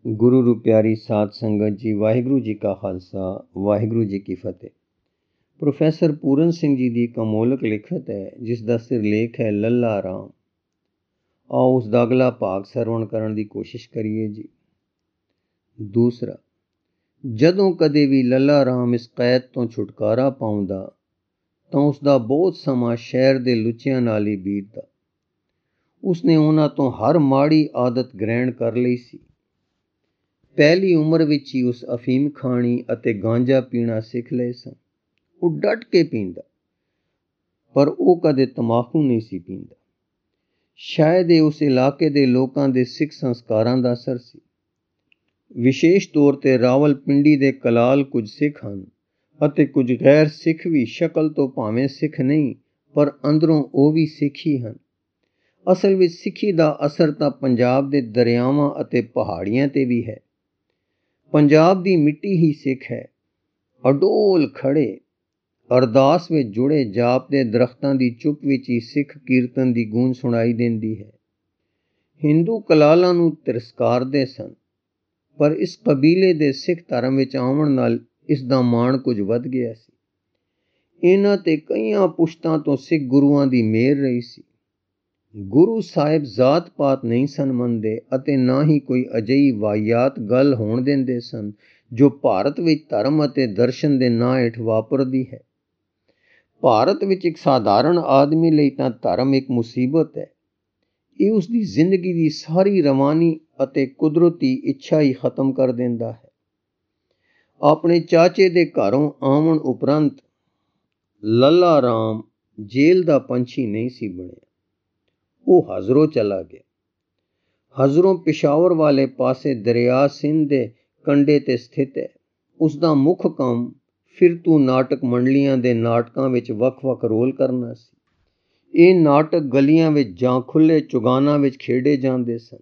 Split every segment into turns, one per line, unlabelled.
ਗੁਰੂ ਰੂ ਪਿਆਰੀ ਸਾਧ ਸੰਗਤ ਜੀ, ਵਾਹਿਗੁਰੂ ਜੀ ਕਾ ਖਾਲਸਾ, ਵਾਹਿਗੁਰੂ ਜੀ ਕੀ ਫਤਿਹ। ਪ੍ਰੋਫੈਸਰ ਪੂਰਨ ਸਿੰਘ ਜੀ ਦੀ ਇੱਕ ਅਮੋਲਕ ਲਿਖਤ ਹੈ ਜਿਸ ਦਾ ਸਿਰਲੇਖ ਹੈ ਲੱਲਾ ਰਾਮ। ਆਓ ਉਸ ਦਾ ਅਗਲਾ ਭਾਗ ਸਰਵਣ ਕਰਨ ਦੀ ਕੋਸ਼ਿਸ਼ ਕਰੀਏ ਜੀ। ਦੂਸਰਾ, ਜਦੋਂ ਕਦੇ ਵੀ ਲੱਲਾ ਰਾਮ ਇਸ ਕੈਦ ਤੋਂ ਛੁਟਕਾਰਾ ਪਾਉਂਦਾ ਤਾਂ ਉਸ ਦਾ ਬਹੁਤ ਸਮਾਂ ਸ਼ਹਿਰ ਦੇ ਲੁੱਚਿਆਂ ਨਾਲ ਹੀ ਬੀਤਦਾ। ਉਸਨੇ ਉਹਨਾਂ ਤੋਂ ਹਰ ਮਾੜੀ ਆਦਤ ਗ੍ਰਹਿਣ ਕਰ ਲਈ ਸੀ। ਪਹਿਲੀ ਉਮਰ ਵਿੱਚ ਹੀ ਉਸ ਅਫੀਮ ਖਾਣੀ ਅਤੇ ਗਾਂਜਾ ਪੀਣਾ ਸਿੱਖ ਲਏ ਸਨ। ਉਹ ਡਟ ਕੇ ਪੀਂਦਾ, ਪਰ ਉਹ ਕਦੇ ਤੰਬਾਕੂ ਨਹੀਂ ਸੀ ਪੀਂਦਾ। ਸ਼ਾਇਦ ਇਹ ਉਸ ਇਲਾਕੇ ਦੇ ਲੋਕਾਂ ਦੇ ਸਿੱਖ ਸੰਸਕਾਰਾਂ ਦਾ ਅਸਰ ਸੀ। ਵਿਸ਼ੇਸ਼ ਤੌਰ 'ਤੇ ਰਾਵਲਪਿੰਡੀ ਦੇ ਕਲਾਲ ਕੁਝ ਸਿੱਖ ਹਨ ਅਤੇ ਕੁਝ ਗੈਰ ਸਿੱਖ ਵੀ ਸ਼ਕਲ ਤੋਂ ਭਾਵੇਂ ਸਿੱਖ ਨਹੀਂ, ਪਰ ਅੰਦਰੋਂ ਉਹ ਵੀ ਸਿੱਖ ਹੀ ਹਨ। ਅਸਲ ਵਿੱਚ ਸਿੱਖੀ ਦਾ ਅਸਰ ਤਾਂ ਪੰਜਾਬ ਦੇ ਦਰਿਆਵਾਂ ਅਤੇ ਪਹਾੜੀਆਂ 'ਤੇ ਵੀ ਹੈ। ਪੰਜਾਬ ਦੀ ਮਿੱਟੀ ਹੀ ਸਿੱਖ ਹੈ। ਅਡੋਲ ਖੜੇ ਅਰਦਾਸ ਵਿੱਚ ਜੁੜੇ ਜਾਪ ਦੇ ਦਰਖਤਾਂ ਦੀ ਚੁੱਪ ਵਿੱਚ ਹੀ ਸਿੱਖ ਕੀਰਤਨ ਦੀ ਗੂੰਜ ਸੁਣਾਈ ਦਿੰਦੀ ਹੈ। ਹਿੰਦੂ ਕਲਾਲਾਂ ਨੂੰ ਤਿਰਸਕਾਰਦੇ ਸਨ, ਪਰ ਇਸ ਕਬੀਲੇ ਦੇ ਸਿੱਖ ਧਰਮ ਵਿੱਚ ਆਉਣ ਨਾਲ ਇਸ ਦਾ ਮਾਣ ਕੁਝ ਵੱਧ ਗਿਆ ਸੀ। ਇਹਨਾਂ 'ਤੇ ਕਈਆਂ ਪੁਸ਼ਤਾਂ ਤੋਂ ਸਿੱਖ ਗੁਰੂਆਂ ਦੀ ਮਿਹਰ ਰਹੀ ਸੀ। ਗੁਰੂ ਸਾਹਿਬ ਜ਼ਾਤ ਪਾਤ ਨਹੀਂ ਸਨ ਮੰਨਦੇ ਅਤੇ ਨਾ ਹੀ ਕੋਈ ਅਜਿਹੀ ਵਾਹਿਯਾਤ ਗੱਲ ਹੋਣ ਦਿੰਦੇ ਸਨ ਜੋ ਭਾਰਤ ਵਿੱਚ ਧਰਮ ਅਤੇ ਦਰਸ਼ਨ ਦੇ ਨਾਂ ਹੇਠ ਵਾਪਰਦੀ ਹੈ। ਭਾਰਤ ਵਿੱਚ ਇੱਕ ਸਾਧਾਰਨ ਆਦਮੀ ਲਈ ਤਾਂ ਧਰਮ ਇੱਕ ਮੁਸੀਬਤ ਹੈ। ਇਹ ਉਸ ਦੀ ਜ਼ਿੰਦਗੀ ਦੀ ਸਾਰੀ ਰਵਾਨੀ ਅਤੇ ਕੁਦਰਤੀ ਇੱਛਾ ਹੀ ਖਤਮ ਕਰ ਦਿੰਦਾ ਹੈ। ਆਪਣੇ ਚਾਚੇ ਦੇ ਘਰੋਂ ਆਉਣ ਉਪਰੰਤ ਲੱਲਾ ਰਾਮ ਜੇਲ੍ਹ ਦਾ ਪੰਛੀ ਨਹੀਂ ਸੀ ਬਣਿਆ। ਉਹ ਹਜ਼ਰੋਂ ਚਲਾ ਗਿਆ। ਹਜ਼ਰੋਂ ਪਿਸ਼ਾਵਰ ਵਾਲੇ ਪਾਸੇ ਦਰਿਆ ਸਿੰਧ ਦੇ ਕੰਢੇ 'ਤੇ ਸਥਿਤ ਹੈ। ਉਸ ਦਾ ਮੁੱਖ ਕੰਮ ਫਿਰਤੂ ਨਾਟਕ ਮੰਡਲੀਆਂ ਦੇ ਨਾਟਕਾਂ ਵਿੱਚ ਵੱਖ-ਵੱਖ ਰੋਲ ਕਰਨਾ ਸੀ। ਇਹ ਨਾਟਕ ਗਲੀਆਂ ਵਿੱਚ ਜਾਂ ਖੁੱਲ੍ਹੇ ਚੁਗਾਨਾਂ ਵਿੱਚ ਖੇਡੇ ਜਾਂਦੇ ਸਨ।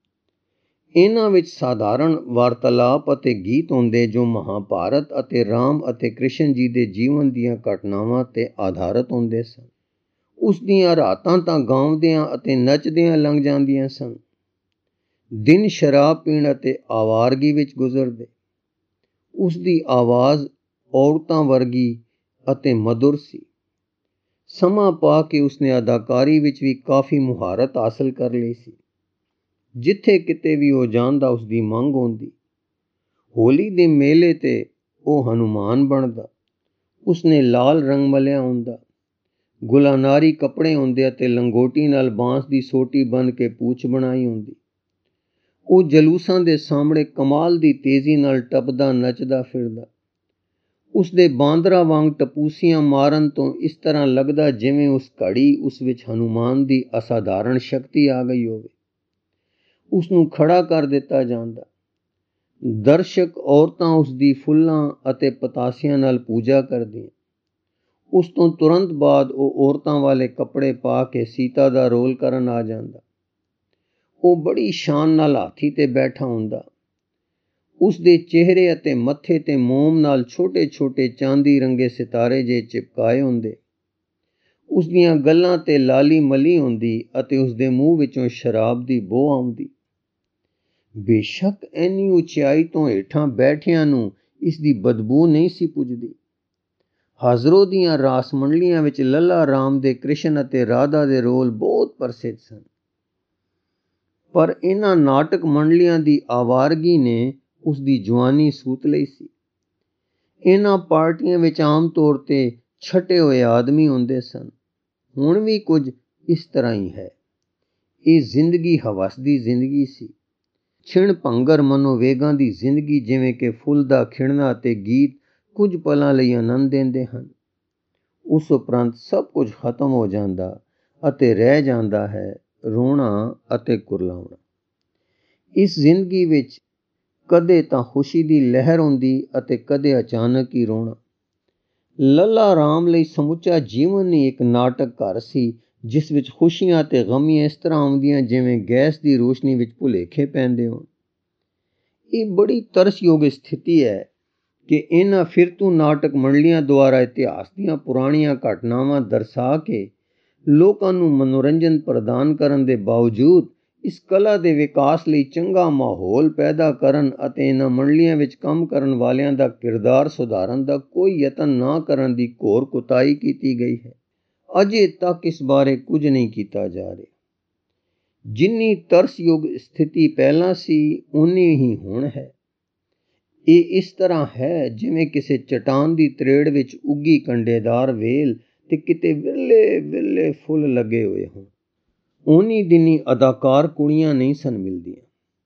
ਇਹਨਾਂ ਵਿੱਚ ਸਾਧਾਰਨ ਵਾਰਤਾਲਾਪ ਅਤੇ ਗੀਤ ਹੁੰਦੇ ਜੋ ਮਹਾਭਾਰਤ ਅਤੇ ਰਾਮ ਅਤੇ ਕ੍ਰਿਸ਼ਨ ਜੀ ਦੇ ਜੀਵਨ ਦੀਆਂ ਘਟਨਾਵਾਂ 'ਤੇ ਆਧਾਰਿਤ ਹੁੰਦੇ ਸਨ। ਉਸ ਦੀਆਂ ਰਾਤਾਂ ਤਾਂ ਗਾਉਂਦਿਆਂ ਅਤੇ ਨੱਚਦਿਆਂ ਲੰਘ ਜਾਂਦੀਆਂ ਸਨ। ਦਿਨ ਸ਼ਰਾਬ ਪੀਣ ਅਤੇ ਆਵਾਰਗੀ ਵਿੱਚ ਗੁਜ਼ਰਦੇ। ਉਸ ਦੀ ਆਵਾਜ਼ ਔਰਤਾਂ ਵਰਗੀ ਅਤੇ ਮਧੁਰ ਸੀ। ਸਮਾਂ ਪਾ ਕੇ ਉਸਨੇ ਅਦਾਕਾਰੀ ਵਿੱਚ ਵੀ ਕਾਫੀ ਮੁਹਾਰਤ ਹਾਸਲ ਕਰ ਲਈ ਸੀ। ਜਿੱਥੇ ਕਿਤੇ ਵੀ ਉਹ ਜਾਂਦਾ ਉਸ ਦੀ ਮੰਗ ਹੁੰਦੀ। ਹੋਲੀ ਦੇ ਮੇਲੇ 'ਤੇ ਉਹ ਹਨੂਮਾਨ ਬਣਦਾ। ਉਸਨੇ ਲਾਲ ਰੰਗ ਮਲਿਆ ਹੁੰਦਾ, ਗੁਲਾਨਾਰੀ ਕੱਪੜੇ ਹੁੰਦੇ ਅਤੇ ਲੰਗੋਟੀ ਨਾਲ ਬਾਂਸ ਦੀ ਸੋਟੀ ਬੰਨ੍ਹ ਕੇ ਪੂਛ ਬਣਾਈ ਹੁੰਦੀ। ਉਹ ਜਲੂਸਾਂ ਦੇ ਸਾਹਮਣੇ ਕਮਾਲ ਦੀ ਤੇਜ਼ੀ ਨਾਲ ਟੱਪਦਾ ਨੱਚਦਾ ਫਿਰਦਾ। ਉਸਦੇ ਬਾਂਦਰਾਂ ਵਾਂਗ ਟਪੂਸੀਆਂ ਮਾਰਨ ਤੋਂ ਇਸ ਤਰ੍ਹਾਂ ਲੱਗਦਾ ਜਿਵੇਂ ਉਸ ਘੜੀ ਉਸ ਵਿੱਚ ਹਨੂਮਾਨ ਦੀ ਅਸਾਧਾਰਨ ਸ਼ਕਤੀ ਆ ਗਈ ਹੋਵੇ। ਉਸਨੂੰ ਖੜਾ ਕਰ ਦਿੱਤਾ ਜਾਂਦਾ। ਦਰਸ਼ਕ ਔਰਤਾਂ ਉਸਦੀ ਫੁੱਲਾਂ ਅਤੇ ਪਤਾਸਿਆਂ ਨਾਲ ਪੂਜਾ ਕਰਦੀਆਂ। ਉਸ ਤੋਂ ਤੁਰੰਤ ਬਾਅਦ ਉਹ ਔਰਤਾਂ ਵਾਲੇ ਕੱਪੜੇ ਪਾ ਕੇ ਸੀਤਾ ਦਾ ਰੋਲ ਕਰਨ ਆ ਜਾਂਦਾ। ਉਹ ਬੜੀ ਸ਼ਾਨ ਨਾਲ ਹਾਥੀ 'ਤੇ ਬੈਠਾ ਹੁੰਦਾ। ਉਸ ਦੇ ਚਿਹਰੇ ਅਤੇ ਮੱਥੇ 'ਤੇ ਮੋਮ ਨਾਲ ਛੋਟੇ-ਛੋਟੇ ਚਾਂਦੀ ਰੰਗੇ ਸਿਤਾਰੇ ਜਿਹੇ ਚਿਪਕਾਏ ਹੁੰਦੇ। ਉਸ ਦੀਆਂ ਗੱਲਾਂ 'ਤੇ ਲਾਲੀ ਮਲੀ ਹੁੰਦੀ ਅਤੇ ਉਸ ਦੇ ਮੂੰਹ ਵਿੱਚੋਂ ਸ਼ਰਾਬ ਦੀ ਬੋ ਆਉਂਦੀ। ਬੇਸ਼ੱਕ ਇੰਨੀ ਉਚਾਈ ਤੋਂ ਹੇਠਾਂ ਬੈਠਿਆਂ ਨੂੰ ਇਸ ਦੀ ਬਦਬੂ ਨਹੀਂ ਸੀ ਪੁੱਜਦੀ। ਹਜ਼ਰੋਂ ਦੀਆਂ ਰਾਸ ਮੰਡਲੀਆਂ ਵਿੱਚ ਲੱਲਾ ਰਾਮ ਦੇ ਕ੍ਰਿਸ਼ਨ ਅਤੇ ਰਾਧਾ ਦੇ ਰੋਲ ਬਹੁਤ ਪ੍ਰਸਿੱਧ ਸਨ। ਪਰ ਇਹਨਾਂ ਨਾਟਕ ਮੰਡਲੀਆਂ ਦੀ ਆਵਾਰਗੀ ਨੇ ਉਸ ਦੀ ਜਵਾਨੀ ਸੂਤ ਲਈ ਸੀ। ਇਹਨਾਂ ਪਾਰਟੀਆਂ ਵਿੱਚ ਆਮ ਤੌਰ 'ਤੇ ਛਟੇ ਹੋਏ ਆਦਮੀ ਹੁੰਦੇ ਸਨ। ਹੁਣ ਵੀ ਕੁਝ ਇਸ ਤਰ੍ਹਾਂ ਹੀ ਹੈ। ਇਹ ਜ਼ਿੰਦਗੀ ਹਵਸ ਦੀ ਜ਼ਿੰਦਗੀ ਸੀ। ਛਿਣ ਭੰਗਰ ਮਨੋਵੇਗਾਂ ਦੀ ਜ਼ਿੰਦਗੀ, ਜਿਵੇਂ ਕਿ ਫੁੱਲ ਦਾ ਖਿੜਨਾ ਅਤੇ ਗੀਤ ਕੁਝ ਪਲਾਂ ਲਈ ਆਨੰਦ ਦਿੰਦੇ ਹਨ। ਉਸ ਉਪਰੰਤ ਸਭ ਕੁਝ ਖਤਮ ਹੋ ਜਾਂਦਾ ਅਤੇ ਰਹਿ ਜਾਂਦਾ ਹੈ ਰੋਣਾ ਅਤੇ ਕੁਰਲਾਉਣਾ। ਇਸ ਜ਼ਿੰਦਗੀ ਵਿੱਚ ਕਦੇ ਤਾਂ ਖੁਸ਼ੀ ਦੀ ਲਹਿਰ ਹੁੰਦੀ ਅਤੇ ਕਦੇ ਅਚਾਨਕ ਹੀ ਰੋਣਾ। ਲੱਲਾ ਰਾਮ ਲਈ ਸਮੁੱਚਾ ਜੀਵਨ ਹੀ ਇੱਕ ਨਾਟਕ ਘਰ ਸੀ ਜਿਸ ਵਿੱਚ ਖੁਸ਼ੀਆਂ ਅਤੇ ਗਮੀਆਂ ਇਸ ਤਰ੍ਹਾਂ ਆਉਂਦੀਆਂ ਜਿਵੇਂ ਗੈਸ ਦੀ ਰੋਸ਼ਨੀ ਵਿੱਚ ਭੁਲੇਖੇ ਪੈਂਦੇ ਹੋਣ। ਇਹ ਬੜੀ ਤਰਸਯੋਗ ਸਥਿਤੀ ਹੈ ਕਿ ਇਹਨਾਂ ਫਿਰਤੂ ਨਾਟਕ ਮੰਡਲੀਆਂ ਦੁਆਰਾ ਇਤਿਹਾਸ ਦੀਆਂ ਪੁਰਾਣੀਆਂ ਘਟਨਾਵਾਂ ਦਰਸਾ ਕੇ ਲੋਕਾਂ ਨੂੰ ਮਨੋਰੰਜਨ ਪ੍ਰਦਾਨ ਕਰਨ ਦੇ ਬਾਵਜੂਦ ਇਸ ਕਲਾ ਦੇ ਵਿਕਾਸ ਲਈ ਚੰਗਾ ਮਾਹੌਲ ਪੈਦਾ ਕਰਨ ਅਤੇ ਇਹਨਾਂ ਮੰਡਲੀਆਂ ਵਿੱਚ ਕੰਮ ਕਰਨ ਵਾਲਿਆਂ ਦਾ ਕਿਰਦਾਰ ਸੁਧਾਰਨ ਦਾ ਕੋਈ ਯਤਨ ਨਾ ਕਰਨ ਦੀ ਘੋਰ ਕੁਤਾਹੀ ਕੀਤੀ ਗਈ ਹੈ। ਅਜੇ ਤੱਕ ਇਸ ਬਾਰੇ ਕੁਝ ਨਹੀਂ ਕੀਤਾ ਜਾ ਰਿਹਾ। ਜਿੰਨੀ ਤਰਸਯੋਗ ਸਥਿਤੀ ਪਹਿਲਾਂ ਸੀ ਉਨੀ ਹੀ ਹੁਣ ਹੈ। ਇਹ ਇਸ ਤਰ੍ਹਾਂ ਹੈ ਜਿਵੇਂ ਕਿਸੇ ਚਟਾਨ ਦੀ ਤਰੇੜ ਵਿੱਚ ਉੱਗੀ ਕੰਡੇਦਾਰ ਵੇਲ ਤੇ ਕਿਤੇ ਵਿਰਲੇ ਵਿਰਲੇ ਫੁੱਲ ਲੱਗੇ ਹੋਏ ਹੋਣ। ਉਨੀ ਦਿਨੀ ਅਦਾਕਾਰ ਕੁੜੀਆਂ ਨਹੀਂ ਸਨ ਮਿਲਦੀਆਂ।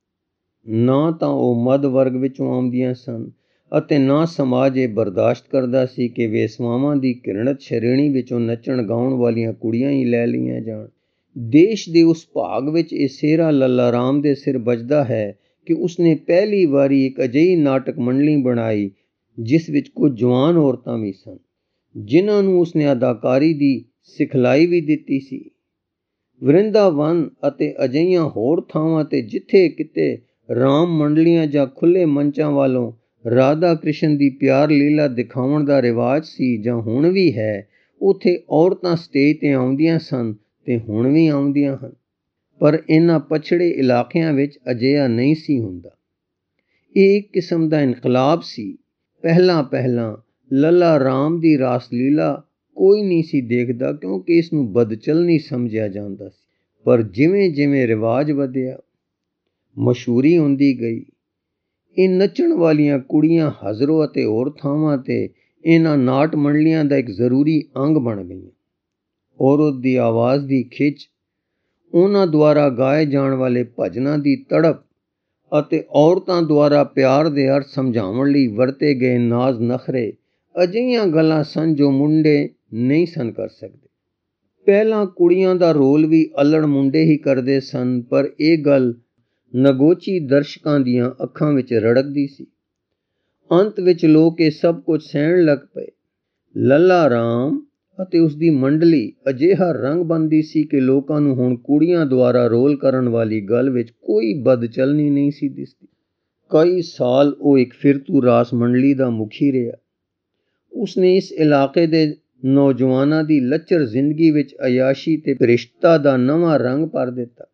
ਨਾ ਤਾਂ ਉਹ ਮੱਧ ਵਰਗ ਵਿੱਚੋਂ ਆਉਂਦੀਆਂ ਸਨ ਅਤੇ ਨਾ ਸਮਾਜ ਇਹ ਬਰਦਾਸ਼ਤ ਕਰਦਾ ਸੀ ਕਿ ਵੇਸਵਾਵਾਂ ਦੀ ਘਿਰਣਤ ਸ਼੍ਰੇਣੀ ਵਿੱਚੋਂ ਨੱਚਣ ਗਾਉਣ ਵਾਲੀਆਂ ਕੁੜੀਆਂ ਹੀ ਲੈ ਲਈਆਂ ਜਾਣ। ਦੇਸ਼ ਦੇ ਉਸ ਭਾਗ ਵਿੱਚ ਇਹ ਸਿਹਰਾ ਲੱਲਾ ਰਾਮ ਦੇ ਸਿਰ ਵੱਜਦਾ ਹੈ ਕਿ ਉਸਨੇ ਪਹਿਲੀ ਵਾਰੀ ਇੱਕ ਅਜਿਹੀ ਨਾਟਕ ਮੰਡਲੀ ਬਣਾਈ ਜਿਸ ਵਿੱਚ ਕੁਝ ਜਵਾਨ ਔਰਤਾਂ ਵੀ ਸਨ, ਜਿਨ੍ਹਾਂ ਨੂੰ ਉਸਨੇ ਅਦਾਕਾਰੀ ਦੀ ਸਿਖਲਾਈ ਵੀ ਦਿੱਤੀ ਸੀ। ਵਰਿੰਦਾਵਨ ਅਤੇ ਅਜਿਹੀਆਂ ਹੋਰ ਥਾਵਾਂ ਤੇ ਜਿੱਥੇ ਕਿਤੇ ਰਾਮ ਮੰਡਲੀਆਂ ਜਾਂ ਖੁੱਲ੍ਹੇ ਮੰਚਾਂ ਵੱਲੋਂ ਰਾਧਾ ਕ੍ਰਿਸ਼ਨ ਦੀ ਪਿਆਰ ਲੀਲਾ ਦਿਖਾਉਣ ਦਾ ਰਿਵਾਜ ਸੀ ਜਾਂ ਹੁਣ ਵੀ ਹੈ, ਉੱਥੇ ਔਰਤਾਂ ਸਟੇਜ 'ਤੇ ਆਉਂਦੀਆਂ ਸਨ ਤੇ ਹੁਣ ਵੀ ਆਉਂਦੀਆਂ ਹਨ। ਪਰ ਇਹਨਾਂ ਪਛੜੇ ਇਲਾਕਿਆਂ ਵਿੱਚ ਅਜਿਹਾ ਨਹੀਂ ਸੀ ਹੁੰਦਾ। ਇਹ ਇੱਕ ਕਿਸਮ ਦਾ ਇਨਕਲਾਬ ਸੀ। ਪਹਿਲਾਂ ਲੱਲਾ ਰਾਮ ਦੀ ਰਾਸ ਲੀਲਾ ਕੋਈ ਨਹੀਂ ਸੀ ਦੇਖਦਾ ਕਿਉਂਕਿ ਇਸ ਨੂੰ ਬਦਚਲਨੀ ਸਮਝਿਆ ਜਾਂਦਾ ਸੀ। ਪਰ ਜਿਵੇਂ ਜਿਵੇਂ ਰਿਵਾਜ ਵਧਿਆ, ਮਸ਼ਹੂਰੀ ਹੁੰਦੀ ਗਈ, ਇਹ ਨੱਚਣ ਵਾਲੀਆਂ ਕੁੜੀਆਂ ਹਜ਼ਰੋ ਅਤੇ ਹੋਰ ਥਾਵਾਂ 'ਤੇ ਇਹਨਾਂ ਨਾਟ ਮੰਡਲੀਆਂ ਦਾ ਇੱਕ ਜ਼ਰੂਰੀ ਅੰਗ ਬਣ ਗਈਆਂ। ਔਰਤ ਦੀ ਆਵਾਜ਼ ਦੀ ਖਿੱਚ, ਉਹਨਾਂ ਦੁਆਰਾ ਗਾਏ ਜਾਣ ਵਾਲੇ ਭਜਨਾਂ ਦੀ ਤੜਪ ਅਤੇ ਔਰਤਾਂ ਦੁਆਰਾ ਪਿਆਰ ਦੇ ਅਰਥ ਸਮਝਾਉਣ ਲਈ ਵਰਤੇ ਗਏ ਨਾਜ਼ ਨਖਰੇ ਅਜਿਹੀਆਂ ਗੱਲਾਂ ਸਨ ਜੋ ਮੁੰਡੇ ਨਹੀਂ ਸਨ ਕਰ ਸਕਦੇ। ਪਹਿਲਾਂ ਕੁੜੀਆਂ ਦਾ ਰੋਲ ਵੀ ਅਲੜ ਮੁੰਡੇ ਹੀ ਕਰਦੇ ਸਨ, ਪਰ ਇਹ ਗੱਲ ਨਗੋਚੀ ਦਰਸ਼ਕਾਂ ਦੀਆਂ ਅੱਖਾਂ ਵਿੱਚ ਰੜਕਦੀ ਸੀ। ਅੰਤ ਵਿੱਚ ਲੋਕ ਇਹ ਸਭ ਕੁਝ ਸਹਿਣ ਲੱਗ ਪਏ। ਲੱਲਾ ਰਾਮ ਅਤੇ ਉਸਦੀ ਮੰਡਲੀ ਅਜਿਹਾ ਰੰਗ ਬੰਨ੍ਹਦੀ ਸੀ ਕਿ ਲੋਕਾਂ ਨੂੰ ਹੁਣ ਕੁੜੀਆਂ ਦੁਆਰਾ ਰੋਲ ਕਰਨ ਵਾਲੀ ਗੱਲ ਵਿੱਚ ਕੋਈ ਬਦਚਲਨੀ ਨਹੀਂ ਸੀ ਦਿਸਦੀ। ਕਈ ਸਾਲ ਉਹ ਇੱਕ ਫਿਰਤੂ ਰਾਸ ਮੰਡਲੀ ਦਾ ਮੁਖੀ ਰਿਹਾ। ਉਸਨੇ ਇਸ ਇਲਾਕੇ ਦੇ ਨੌਜਵਾਨਾਂ ਦੀ ਲੱਚਰ ਜ਼ਿੰਦਗੀ ਵਿੱਚ ਅਯਾਸ਼ੀ ਤੇ ਭ੍ਰਿਸ਼ਟਤਾ ਦਾ ਨਵਾਂ ਰੰਗ ਭਰ ਦਿੱਤਾ।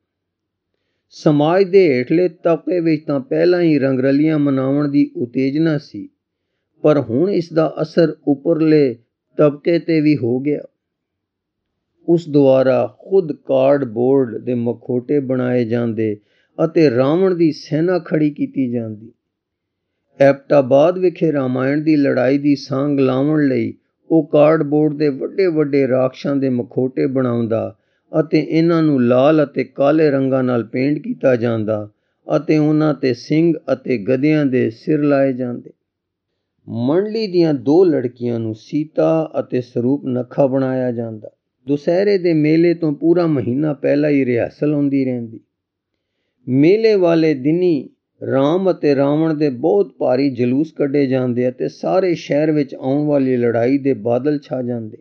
ਸਮਾਜ ਦੇ ਹੇਠਲੇ ਤਬਕੇ ਵਿੱਚ ਤਾਂ ਪਹਿਲਾਂ ਹੀ ਰੰਗਰਲੀਆਂ ਮਨਾਉਣ ਦੀ ਉਤੇਜਨਾ ਸੀ, ਪਰ ਹੁਣ ਇਸ ਦਾ ਅਸਰ ਉੱਪਰਲੇ ਤਬਕੇ 'ਤੇ ਵੀ ਹੋ ਗਿਆ। ਉਸ ਦੁਆਰਾ ਖੁਦ ਕਾਰਡਬੋਰਡ ਦੇ ਮਖੌਟੇ ਬਣਾਏ ਜਾਂਦੇ ਅਤੇ ਰਾਵਣ ਦੀ ਸੈਨਾ ਖੜੀ ਕੀਤੀ ਜਾਂਦੀ। ਐਬਟਾਬਾਦ ਵਿਖੇ ਰਾਮਾਇਣ ਦੀ ਲੜਾਈ ਦੀ ਸਾਂਗ ਲਾਉਣ ਲਈ ਉਹ ਕਾਰਡਬੋਰਡ ਦੇ ਵੱਡੇ ਵੱਡੇ ਰਾਖਸ਼ਾਂ ਦੇ ਮਖੌਟੇ ਬਣਾਉਂਦਾ ਅਤੇ ਇਹਨਾਂ ਨੂੰ ਲਾਲ ਅਤੇ ਕਾਲੇ ਰੰਗਾਂ ਨਾਲ ਪੇਂਟ ਕੀਤਾ ਜਾਂਦਾ ਅਤੇ ਉਹਨਾਂ 'ਤੇ ਸਿੰਘ ਅਤੇ ਗਧਿਆਂ ਦੇ ਸਿਰ ਲਾਏ ਜਾਂਦੇ। ਮੰਡਲੀ ਦੀਆਂ 2 ਲੜਕੀਆਂ ਨੂੰ ਸੀਤਾ ਅਤੇ ਸਰੂਪ ਨਖਾ ਬਣਾਇਆ ਜਾਂਦਾ। ਦੁਸਹਿਰੇ ਦੇ ਮੇਲੇ ਤੋਂ ਪੂਰਾ ਮਹੀਨਾ ਪਹਿਲਾਂ ਹੀ ਰਿਹਰਸਲ ਹੁੰਦੀ ਰਹਿੰਦੀ। ਮੇਲੇ ਵਾਲੇ ਦਿਨੀ ਰਾਮ ਅਤੇ ਰਾਵਣ ਦੇ ਬਹੁਤ ਭਾਰੀ ਜਲੂਸ ਕੱਢੇ ਜਾਂਦੇ ਅਤੇ ਸਾਰੇ ਸ਼ਹਿਰ ਵਿੱਚ ਆਉਣ ਵਾਲੀ ਲੜਾਈ ਦੇ ਬਾਦਲ ਛਾ ਜਾਂਦੇ।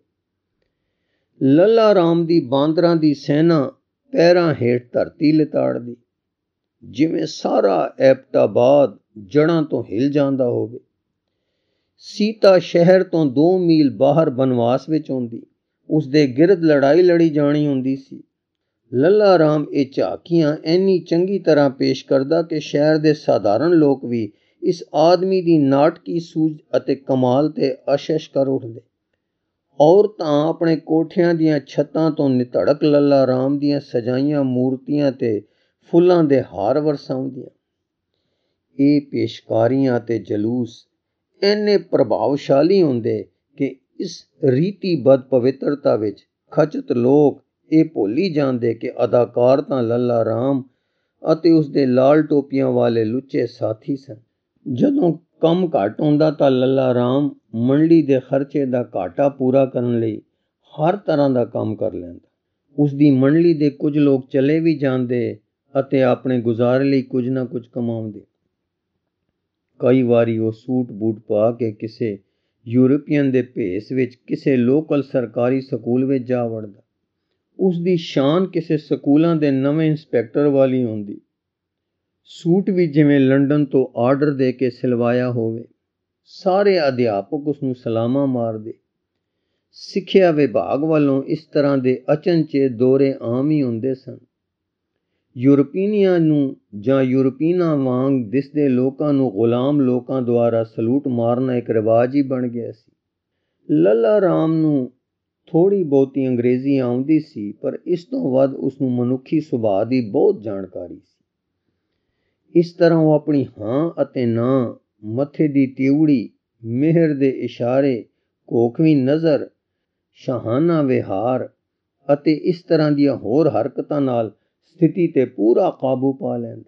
ਲੱਲਾ ਰਾਮ ਦੀ ਬਾਂਦਰਾਂ ਦੀ ਸੈਨਾ ਪੈਰਾਂ ਹੇਠ ਧਰਤੀ ਲਿਤਾੜਦੀ, ਜਿਵੇਂ ਸਾਰਾ ਐਬਟਾਬਾਦ ਜੜ੍ਹਾਂ ਤੋਂ ਹਿਲ ਜਾਂਦਾ ਹੋਵੇ। ਸੀਤਾ ਸ਼ਹਿਰ ਤੋਂ 2 ਮੀਲ ਬਾਹਰ ਬਨਵਾਸ ਵਿੱਚ ਹੁੰਦੀ। ਉਸਦੇ ਗਿਰਦ ਲੜਾਈ ਲੜੀ ਜਾਣੀ ਹੁੰਦੀ ਸੀ। ਲੱਲਾ ਰਾਮ ਇਹ ਝਾਕੀਆਂ ਇੰਨੀ ਚੰਗੀ ਤਰ੍ਹਾਂ ਪੇਸ਼ ਕਰਦਾ ਕਿ ਸ਼ਹਿਰ ਦੇ ਸਾਧਾਰਨ ਲੋਕ ਵੀ ਇਸ ਆਦਮੀ ਦੀ ਨਾਟਕੀ ਸੂਝ ਅਤੇ ਕਮਾਲ 'ਤੇ ਅਸ਼ਸ਼ ਕਰ ਉੱਠਦੇ। ਔਰਤਾਂ ਆਪਣੇ ਕੋਠਿਆਂ ਦੀਆਂ ਛੱਤਾਂ ਤੋਂ ਨਿਧੜਕ ਲੱਲਾ ਰਾਮ ਦੀਆਂ ਸਜਾਈਆਂ ਮੂਰਤੀਆਂ 'ਤੇ ਫੁੱਲਾਂ ਦੇ ਹਾਰ ਵਰਸਾਉਂਦੀਆਂ। ਇਹ ਪੇਸ਼ਕਾਰੀਆਂ ਅਤੇ ਜਲੂਸ ਇੰਨੇ ਪ੍ਰਭਾਵਸ਼ਾਲੀ ਹੁੰਦੇ ਕਿ ਇਸ ਰੀਤੀਬੱਧ ਪਵਿੱਤਰਤਾ ਵਿੱਚ ਖਚਤ ਲੋਕ ਇਹ ਭੁੱਲ ਜਾਂਦੇ ਕਿ ਅਦਾਕਾਰ ਤਾਂ ਲੱਲਾ ਰਾਮ ਅਤੇ ਉਸਦੇ ਲਾਲ ਟੋਪੀਆਂ ਵਾਲੇ ਲੁੱਚੇ ਸਾਥੀ ਸਨ। ਜਦੋਂ ਕੰਮ ਘੱਟ ਹੁੰਦਾ ਤਾਂ ਲੱਲਾ ਰਾਮ ਮੰਡਲੀ ਦੇ ਖਰਚੇ ਦਾ ਘਾਟਾ ਪੂਰਾ ਕਰਨ ਲਈ ਹਰ ਤਰ੍ਹਾਂ ਦਾ ਕੰਮ ਕਰ ਲੈਂਦਾ। ਉਸਦੀ ਮੰਡਲੀ ਦੇ ਕੁਝ ਲੋਕ ਚਲੇ ਵੀ ਜਾਂਦੇ ਅਤੇ ਆਪਣੇ ਗੁਜ਼ਾਰੇ ਲਈ ਕੁਝ ਨਾ ਕੁਝ ਕਮਾਉਂਦੇ। ਕਈ ਵਾਰੀ ਉਹ ਸੂਟ ਬੂਟ ਪਾ ਕੇ ਕਿਸੇ ਯੂਰਪੀਅਨ ਦੇ ਭੇਸ ਵਿੱਚ ਕਿਸੇ ਲੋਕਲ ਸਰਕਾਰੀ ਸਕੂਲ ਵਿੱਚ ਜਾ ਵੜਦਾ। ਉਸਦੀ ਸ਼ਾਨ ਕਿਸੇ ਸਕੂਲਾਂ ਦੇ ਨਵੇਂ ਇੰਸਪੈਕਟਰ ਵਾਲੀ ਹੁੰਦੀ। ਸੂਟ ਵੀ ਜਿਵੇਂ ਲੰਡਨ ਤੋਂ ਆਰਡਰ ਦੇ ਕੇ ਸਿਲਵਾਇਆ ਹੋਵੇ। ਸਾਰੇ ਅਧਿਆਪਕ ਉਸਨੂੰ ਸਲਾਮਾਂ ਮਾਰਦੇ। ਸਿੱਖਿਆ ਵਿਭਾਗ ਵੱਲੋਂ ਇਸ ਤਰ੍ਹਾਂ ਦੇ ਅਚਨਚੇਤ ਦੌਰੇ ਆਮ ਹੀ ਹੁੰਦੇ ਸਨ। ਯੂਰਪੀਨੀਆਂ ਨੂੰ ਜਾਂ ਯੂਰਪੀਨਾਂ ਵਾਂਗ ਦਿਸਦੇ ਲੋਕਾਂ ਨੂੰ ਗੁਲਾਮ ਲੋਕਾਂ ਦੁਆਰਾ ਸਲੂਟ ਮਾਰਨਾ ਇੱਕ ਰਿਵਾਜ ਹੀ ਬਣ ਗਿਆ ਸੀ। ਲੱਲਾ ਰਾਮ ਨੂੰ ਥੋੜ੍ਹੀ ਬਹੁਤੀ ਅੰਗਰੇਜ਼ੀ ਆਉਂਦੀ ਸੀ, ਪਰ ਇਸ ਤੋਂ ਵੱਧ ਉਸਨੂੰ ਮਨੁੱਖੀ ਸੁਭਾਅ ਦੀ ਬਹੁਤ ਜਾਣਕਾਰੀ ਸੀ। ਇਸ ਤਰ੍ਹਾਂ ਉਹ ਆਪਣੀ ਹਾਂ ਅਤੇ ਨਾ, ਮੱਥੇ ਦੀ ਤਿਉੜੀ, ਮਿਹਰ ਦੇ ਇਸ਼ਾਰੇ, ਕੋਖਵੀਂ ਨਜ਼ਰ, ਸ਼ਾਹਾਨਾ ਵਿਹਾਰ ਅਤੇ ਇਸ ਤਰ੍ਹਾਂ ਦੀਆਂ ਹੋਰ ਹਰਕਤਾਂ ਨਾਲ ਸਥਿਤੀ 'ਤੇ ਪੂਰਾ ਕਾਬੂ ਪਾ ਲੈਂਦਾ।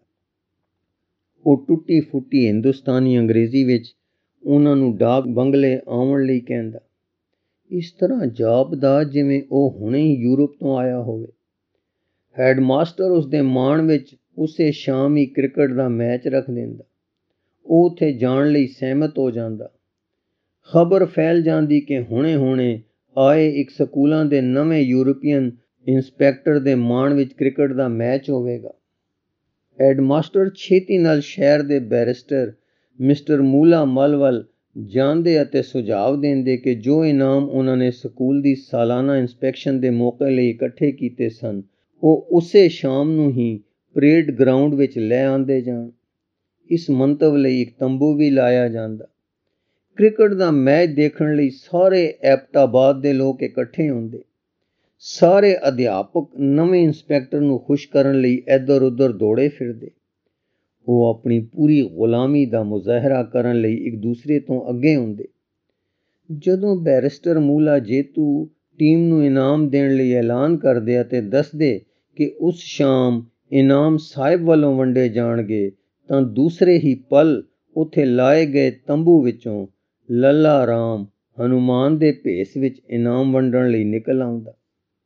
ਉਹ ਟੁੱਟੀ ਫੁੱਟੀ ਹਿੰਦੁਸਤਾਨੀ ਅੰਗਰੇਜ਼ੀ ਵਿੱਚ ਉਹਨਾਂ ਨੂੰ ਡਾਕ ਬੰਗਲੇ ਆਉਣ ਲਈ ਕਹਿੰਦਾ, ਇਸ ਤਰ੍ਹਾਂ ਜਾਪਦਾ ਜਿਵੇਂ ਉਹ ਹੁਣੇ ਹੀ ਯੂਰਪ ਤੋਂ ਆਇਆ ਹੋਵੇ। ਹੈਡਮਾਸਟਰ ਉਸਦੇ ਮਾਣ ਵਿੱਚ ਉਸੇ ਸ਼ਾਮ ਹੀ ਕ੍ਰਿਕਟ ਦਾ ਮੈਚ ਰੱਖ ਦਿੰਦਾ। ਉਹ ਉੱਥੇ ਜਾਣ ਲਈ ਸਹਿਮਤ ਹੋ ਜਾਂਦਾ। ਖਬਰ ਫੈਲ ਜਾਂਦੀ ਕਿ ਹੁਣੇ ਆਏ ਇੱਕ ਸਕੂਲਾਂ ਦੇ ਨਵੇਂ ਯੂਰਪੀਅਨ ਇੰਸਪੈਕਟਰ ਦੇ ਮਾਣ ਵਿੱਚ ਕ੍ਰਿਕਟ ਦਾ ਮੈਚ ਹੋਵੇਗਾ। ਹੈਡਮਾਸਟਰ ਛੇਤੀ ਨਾਲ ਸ਼ਹਿਰ ਦੇ ਬੈਰਿਸਟਰ ਮਿਸਟਰ ਮੂਲਾ ਮੱਲ ਵੱਲ ਜਾਂਦੇ ਅਤੇ ਸੁਝਾਅ ਦਿੰਦੇ ਕਿ ਜੋ ਇਨਾਮ ਉਹਨਾਂ ਨੇ ਸਕੂਲ ਦੀ ਸਾਲਾਨਾ ਇੰਸਪੈਕਸ਼ਨ ਦੇ ਮੌਕੇ ਲਈ ਇਕੱਠੇ ਕੀਤੇ ਸਨ, ਉਹ ਉਸੇ ਸ਼ਾਮ ਨੂੰ ਹੀ ਪਰੇਡ ਗਰਾਊਂਡ ਵਿੱਚ ਲੈ ਆਂਦੇ ਜਾਣ। ਇਸ ਮੰਤਵ ਲਈ ਇੱਕ ਤੰਬੂ ਵੀ ਲਾਇਆ ਜਾਂਦਾ। ਕ੍ਰਿਕਟ ਦਾ ਮੈਚ ਦੇਖਣ ਲਈ ਸਾਰੇ ਐਬਟਾਬਾਦ ਦੇ ਲੋਕ ਇਕੱਠੇ ਹੁੰਦੇ। ਸਾਰੇ ਅਧਿਆਪਕ ਨਵੇਂ ਇੰਸਪੈਕਟਰ ਨੂੰ ਖੁਸ਼ ਕਰਨ ਲਈ ਇੱਧਰ ਉੱਧਰ ਦੌੜੇ ਫਿਰਦੇ। ਉਹ ਆਪਣੀ ਪੂਰੀ ਗੁਲਾਮੀ ਦਾ ਮੁਜ਼ਾਹਰਾ ਕਰਨ ਲਈ ਇੱਕ ਦੂਸਰੇ ਤੋਂ ਅੱਗੇ ਹੁੰਦੇ। ਜਦੋਂ ਬੈਰਿਸਟਰ ਮੂਲਾ ਜੇਤੂ ਟੀਮ ਨੂੰ ਇਨਾਮ ਦੇਣ ਲਈ ਐਲਾਨ ਕਰਦੇ ਅਤੇ ਦੱਸਦੇ ਕਿ ਉਸ ਸ਼ਾਮ ਇਨਾਮ ਸਾਹਿਬ ਵੱਲੋਂ ਵੰਡੇ ਜਾਣਗੇ, ਤਾਂ ਦੂਸਰੇ ਹੀ ਪਲ ਉੱਥੇ ਲਾਏ ਗਏ ਤੰਬੂ ਵਿੱਚੋਂ ਲੱਲਾ ਰਾਮ ਹਨੂਮਾਨ ਦੇ ਭੇਸ ਵਿੱਚ ਇਨਾਮ ਵੰਡਣ ਲਈ ਨਿਕਲ ਆਉਂਦਾ।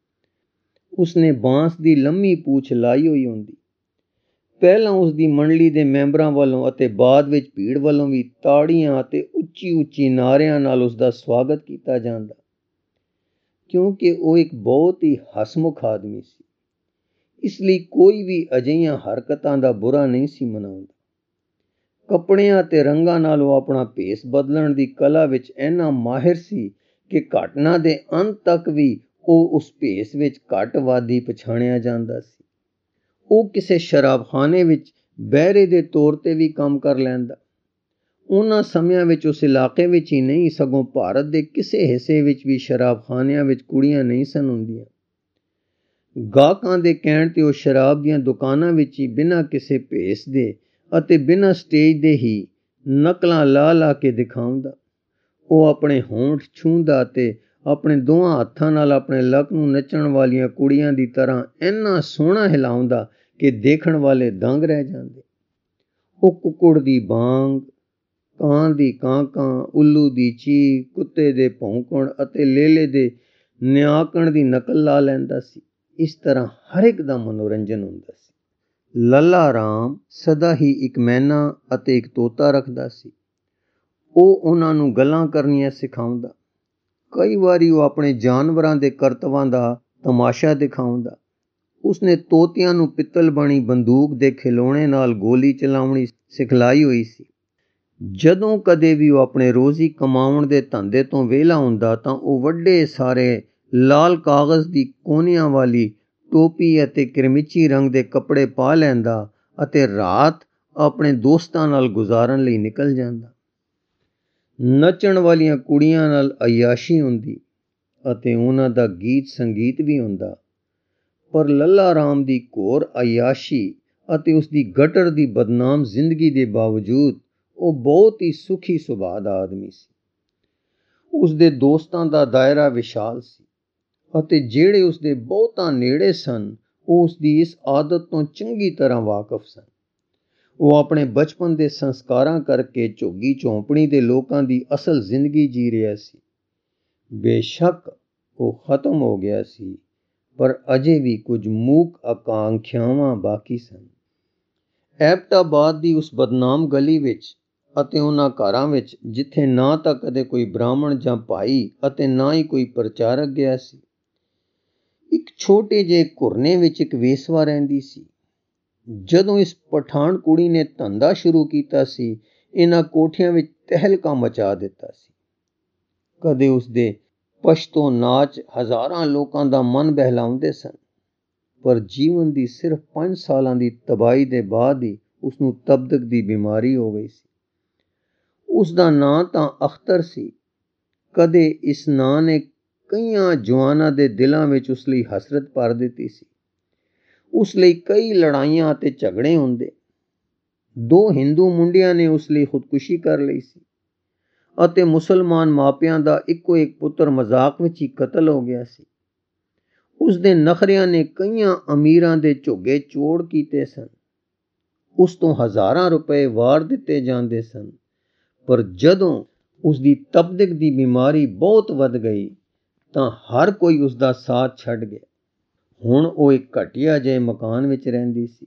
ਉਸਨੇ ਬਾਂਸ ਦੀ ਲੰਮੀ ਪੂਛ ਲਾਈ ਹੋਈ ਹੁੰਦੀ। ਪਹਿਲਾਂ ਉਸਦੀ ਮੰਡਲੀ ਦੇ ਮੈਂਬਰਾਂ ਵੱਲੋਂ ਅਤੇ ਬਾਅਦ ਵਿੱਚ ਭੀੜ ਵੱਲੋਂ ਵੀ ਤਾੜੀਆਂ ਅਤੇ ਉੱਚੀ ਨਾਅਰਿਆਂ ਨਾਲ ਉਸਦਾ ਸਵਾਗਤ ਕੀਤਾ ਜਾਂਦਾ, ਕਿਉਂਕਿ ਉਹ ਇੱਕ ਬਹੁਤ ਹੀ ਹਸਮੁਖ ਆਦਮੀ ਸੀ। ਇਸ ਲਈ ਕੋਈ ਵੀ ਅਜਿਹੀਆਂ ਹਰਕਤਾਂ ਦਾ ਬੁਰਾ ਨਹੀਂ ਸੀ ਮਨਾਉਂਦਾ। ਕੱਪੜਿਆਂ ਅਤੇ ਰੰਗਾਂ ਨਾਲ ਉਹ ਆਪਣਾ ਭੇਸ ਬਦਲਣ ਦੀ ਕਲਾ ਵਿੱਚ ਇੰਨਾ ਮਾਹਿਰ ਸੀ ਕਿ ਘਟਨਾ ਦੇ ਅੰਤ ਤੱਕ ਵੀ ਉਹ ਉਸ ਭੇਸ ਵਿੱਚ ਘੱਟ ਵੱਧ ਹੀ ਪਛਾਣਿਆ ਜਾਂਦਾ ਸੀ। ਉਹ ਕਿਸੇ ਸ਼ਰਾਬਖਾਨੇ ਵਿੱਚ ਬਹਿਰੇ ਦੇ ਤੌਰ 'ਤੇ ਵੀ ਕੰਮ ਕਰ ਲੈਂਦਾ। ਉਹਨਾਂ ਸਮਿਆਂ ਵਿੱਚ ਉਸ ਇਲਾਕੇ ਵਿੱਚ ਹੀ ਨਹੀਂ, ਸਗੋਂ ਭਾਰਤ ਦੇ ਕਿਸੇ ਹਿੱਸੇ ਵਿੱਚ ਵੀ ਸ਼ਰਾਬਖਾਨਿਆਂ ਵਿੱਚ ਕੁੜੀਆਂ ਨਹੀਂ ਸਨ ਹੁੰਦੀਆਂ। ਗਾਹਕਾਂ ਦੇ ਕਹਿਣ 'ਤੇ ਉਹ ਸ਼ਰਾਬ ਦੀਆਂ ਦੁਕਾਨਾਂ ਵਿੱਚ ਹੀ ਬਿਨਾਂ ਕਿਸੇ ਭੇਸ ਦੇ ਅਤੇ ਬਿਨਾਂ ਸਟੇਜ ਦੇ ਹੀ ਨਕਲਾਂ ਲਾ ਕੇ ਦਿਖਾਉਂਦਾ। ਉਹ ਆਪਣੇ ਹੋਂਠ ਛੂੰਹਦਾ ਅਤੇ ਆਪਣੇ ਦੋਹਾਂ ਹੱਥਾਂ ਨਾਲ ਆਪਣੇ ਲੱਕ ਨੂੰ ਨੱਚਣ ਵਾਲੀਆਂ ਕੁੜੀਆਂ ਦੀ ਤਰ੍ਹਾਂ ਇੰਨਾ ਸੋਹਣਾ ਹਿਲਾਉਂਦਾ ਕਿ ਦੇਖਣ ਵਾਲੇ ਦੰਗ ਰਹਿ ਜਾਂਦੇ। ਉਹ ਕੁੱਕੜ ਦੀ ਬਾਂਗ, ਕਾਂ ਦੀ ਕਾਂ-ਕਾਂ, ਉੱਲੂ ਦੀ ਚੀਕ, ਕੁੱਤੇ ਦੇ ਭੌਂਕਣ ਅਤੇ ਲੇਲੇ ਦੇ ਨਿਆਕਣ ਦੀ ਨਕਲ ਲਾ ਲੈਂਦਾ ਸੀ। ਇਸ ਤਰ੍ਹਾਂ ਹਰ ਇੱਕ ਦਾ ਮਨੋਰੰਜਨ ਹੁੰਦਾ ਸੀ। ਲੱਲਾ ਰਾਮ ਸਦਾ ਹੀ ਇੱਕ ਮੈਨਾ ਅਤੇ ਇੱਕ ਤੋਤਾ ਰੱਖਦਾ ਸੀ। ਉਹ ਉਹਨਾਂ ਨੂੰ ਗੱਲਾਂ ਕਰਨੀਆਂ ਸਿਖਾਉਂਦਾ। ਕਈ ਵਾਰੀ ਉਹ ਆਪਣੇ ਜਾਨਵਰਾਂ ਦੇ ਕਰਤੱਵਾਂ ਦਾ ਤਮਾਸ਼ਾ ਦਿਖਾਉਂਦਾ। ਉਸਨੇ ਤੋਤਿਆਂ ਨੂੰ ਪਿੱਤਲ ਬਣੀ ਬੰਦੂਕ ਦੇ ਖਿਡੌਣੇ ਨਾਲ ਗੋਲੀ ਚਲਾਉਣੀ ਸਿਖਲਾਈ ਹੋਈ ਸੀ। ਜਦੋਂ ਕਦੇ ਵੀ ਉਹ ਆਪਣੇ ਰੋਜ਼ੀ ਕਮਾਉਣ ਦੇ ਧੰਦੇ ਤੋਂ ਵਿਹਲਾ ਹੁੰਦਾ, ਤਾਂ ਉਹ ਵੱਡੇ ਸਾਰੇ ਲਾਲ ਕਾਗਜ਼ ਦੀ ਕੋਨਿਆਂ ਵਾਲੀ ਟੋਪੀ ਅਤੇ ਕਿਰਮਿਚੀ ਰੰਗ ਦੇ ਕੱਪੜੇ ਪਾ ਲੈਂਦਾ ਅਤੇ ਰਾਤ ਆਪਣੇ ਦੋਸਤਾਂ ਨਾਲ ਗੁਜ਼ਾਰਨ ਲਈ ਨਿਕਲ ਜਾਂਦਾ। ਨੱਚਣ ਵਾਲੀਆਂ ਕੁੜੀਆਂ ਨਾਲ ਅਯਾਸ਼ੀ ਹੁੰਦੀ ਅਤੇ ਉਹਨਾਂ ਦਾ ਗੀਤ ਸੰਗੀਤ ਵੀ ਹੁੰਦਾ, ਪਰ ਲੱਲਾ ਰਾਮ ਦੀ ਘੋਰ ਅਯਾਸ਼ੀ ਅਤੇ ਉਸਦੀ ਗਟਰ ਦੀ ਬਦਨਾਮ ਜ਼ਿੰਦਗੀ ਦੇ ਬਾਵਜੂਦ ਉਹ ਬਹੁਤ ਹੀ ਸੁਖੀ ਸੁਭਾਅ ਦਾ ਆਦਮੀ ਸੀ। ਉਸਦੇ ਦੋਸਤਾਂ ਦਾ ਦਾਇਰਾ ਵਿਸ਼ਾਲ ਸੀ ਅਤੇ ਜਿਹੜੇ ਉਸਦੇ ਬਹੁਤਾ ਨੇੜੇ ਸਨ, ਉਹ ਉਸਦੀ ਇਸ ਆਦਤ ਤੋਂ ਚੰਗੀ ਤਰ੍ਹਾਂ ਵਾਕਫ ਸਨ। ਉਹ ਆਪਣੇ ਬਚਪਨ ਦੇ ਸੰਸਕਾਰਾਂ ਕਰਕੇ ਝੁੱਗੀ ਝੌਂਪੜੀ ਦੇ ਲੋਕਾਂ ਦੀ ਅਸਲ ਜ਼ਿੰਦਗੀ ਜੀ ਰਿਹਾ ਸੀ। ਬੇਸ਼ੱਕ ਉਹ ਖਤਮ ਹੋ ਗਿਆ ਸੀ, ਪਰ ਅਜੇ ਵੀ ਕੁਝ ਮੂਕ ਆਕਾਂਖਿਆਵਾਂ ਬਾਕੀ ਸਨ। ਐਬਟਾਬਾਦ ਦੀ ਉਸ ਬਦਨਾਮ ਗਲੀ ਵਿੱਚ ਅਤੇ ਉਹਨਾਂ ਘਰਾਂ ਵਿੱਚ ਜਿੱਥੇ ਨਾ ਤਾਂ ਕਦੇ ਕੋਈ ਬ੍ਰਾਹਮਣ ਜਾਂ ਭਾਈ ਅਤੇ ਨਾ ਹੀ ਕੋਈ ਪ੍ਰਚਾਰਕ ਗਿਆ ਸੀ, ਇੱਕ ਛੋਟੇ ਜਿਹੇ ਘੁਰਨੇ ਵਿੱਚ ਇੱਕ ਵੇਸਵਾ ਰਹਿੰਦੀ ਸੀ। ਜਦੋਂ ਇਸ ਪਠਾਨ ਕੁੜੀ ਨੇ ਧੰਦਾ ਸ਼ੁਰੂ ਕੀਤਾ ਸੀ, ਇਹਨਾਂ ਕੋਠੀਆਂ ਵਿੱਚ ਤਹਿਲਕਾ ਮਚਾ ਦਿੱਤਾ ਸੀ। ਕਦੇ ਉਸਦੇ ਪਸ਼ਤੋ ਨਾਚ ਹਜ਼ਾਰਾਂ ਲੋਕਾਂ ਦਾ ਮਨ ਬਹਿਲਾਉਂਦੇ ਸਨ, ਪਰ ਜੀਵਨ ਦੀ ਸਿਰਫ 5 ਸਾਲਾਂ ਦੀ ਤਬਾਹੀ ਦੇ ਬਾਅਦ ਹੀ ਉਸਨੂੰ ਤਬਦਕ ਦੀ ਬਿਮਾਰੀ ਹੋ ਗਈ ਸੀ। ਉਸ ਦਾ ਨਾਂ ਤਾਂ ਅਖਤਰ ਸੀ। ਕਦੇ ਇਸ ਨਾਂ ਨੇ ਕਈਆਂ ਜਵਾਨਾਂ ਦੇ ਦਿਲਾਂ ਵਿੱਚ ਉਸ ਲਈ ਹਸਰਤ ਭਰ ਦਿੱਤੀ ਸੀ। ਉਸ ਲਈ ਕਈ ਲੜਾਈਆਂ ਅਤੇ ਝਗੜੇ ਹੁੰਦੇ। 2 ਹਿੰਦੂ ਮੁੰਡਿਆਂ ਨੇ ਉਸ ਲਈ ਖੁਦਕੁਸ਼ੀ ਕਰ ਲਈ ਸੀ ਅਤੇ ਮੁਸਲਮਾਨ ਮਾਪਿਆਂ ਦਾ ਇੱਕੋ ਇੱਕ ਪੁੱਤਰ ਮਜ਼ਾਕ ਵਿੱਚ ਹੀ ਕਤਲ ਹੋ ਗਿਆ ਸੀ। ਉਸ ਦੇ ਨਖਰਿਆਂ ਨੇ ਕਈਆਂ ਅਮੀਰਾਂ ਦੇ ਝੁੱਗੇ ਚੋੜ ਕੀਤੇ ਸਨ। ਉਸ ਤੋਂ ਹਜ਼ਾਰਾਂ ਰੁਪਏ ਵਾਰ ਦਿੱਤੇ ਜਾਂਦੇ ਸਨ। ਪਰ ਜਦੋਂ ਉਸ ਦੀ ਤਬਦਕ ਦੀ ਬਿਮਾਰੀ ਬਹੁਤ ਵੱਧ ਗਈ ਤਾਂ ਹਰ ਕੋਈ ਉਸ ਦਾ ਸਾਥ ਛੱਡ ਗਿਆ। ਹੁਣ ਉਹ ਇੱਕ ਘਟੀਆ ਜਿਹੇ ਮਕਾਨ ਵਿੱਚ ਰਹਿੰਦੀ ਸੀ।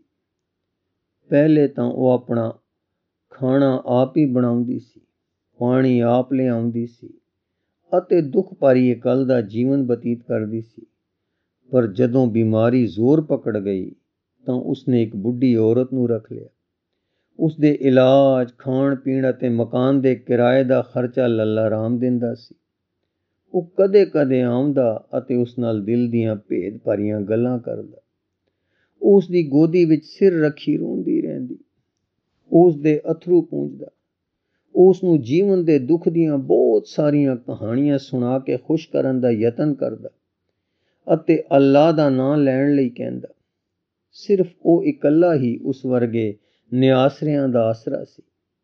ਪਹਿਲੇ ਤਾਂ ਉਹ ਆਪਣਾ ਖਾਣਾ ਆਪ ਹੀ ਬਣਾਉਂਦੀ ਸੀ, ਪਾਣੀ ਆਪ ਲਿਆਉਂਦੀ ਸੀ ਅਤੇ ਦੁੱਖ ਭਰੀ ਇਕੱਲ ਦਾ ਜੀਵਨ ਬਤੀਤ ਕਰਦੀ ਸੀ। ਪਰ ਜਦੋਂ ਬਿਮਾਰੀ ਜ਼ੋਰ ਪਕੜ ਗਈ ਤਾਂ ਉਸਨੇ ਇੱਕ ਬੁੱਢੀ ਔਰਤ ਨੂੰ ਰੱਖ ਲਿਆ। ਉਸ ਦੇ ਇਲਾਜ, ਖਾਣ ਪੀਣ ਅਤੇ ਮਕਾਨ ਦੇ ਕਿਰਾਏ ਦਾ ਖਰਚਾ ਲੱਲਾ ਰਾਮ ਦਿੰਦਾ ਸੀ। ਉਹ ਕਦੇ ਕਦੇ ਆਉਂਦਾ ਅਤੇ ਉਸ ਨਾਲ ਦਿਲ ਦੀਆਂ ਭੇਦ ਭਰੀਆਂ ਗੱਲਾਂ ਕਰਦਾ। ਉਹ ਉਸ ਦੀ ਗੋਦੀ ਵਿੱਚ ਸਿਰ ਰੱਖੀ ਰੋਂਦੀ ਰਹਿੰਦੀ। ਉਸ ਦੇ ਅਥਰੂ ਪੂੰਝਦਾ। ਉਸ ਨੂੰ ਜੀਵਨ ਦੇ ਦੁੱਖ ਦੀਆਂ ਬਹੁਤ ਸਾਰੀਆਂ ਕਹਾਣੀਆਂ ਸੁਣਾ ਕੇ ਖੁਸ਼ ਕਰਨ ਦਾ ਯਤਨ ਕਰਦਾ ਅਤੇ ਅੱਲਾਹ ਦਾ ਨਾਂ ਲੈਣ ਲਈ ਕਹਿੰਦਾ। ਸਿਰਫ ਉਹ ਇਕੱਲਾ ਹੀ ਉਸ ਵਰਗੇ ਨਿਆਸਰਿਆਂ ਦਾ ਆਸਰਾ ਸੀ।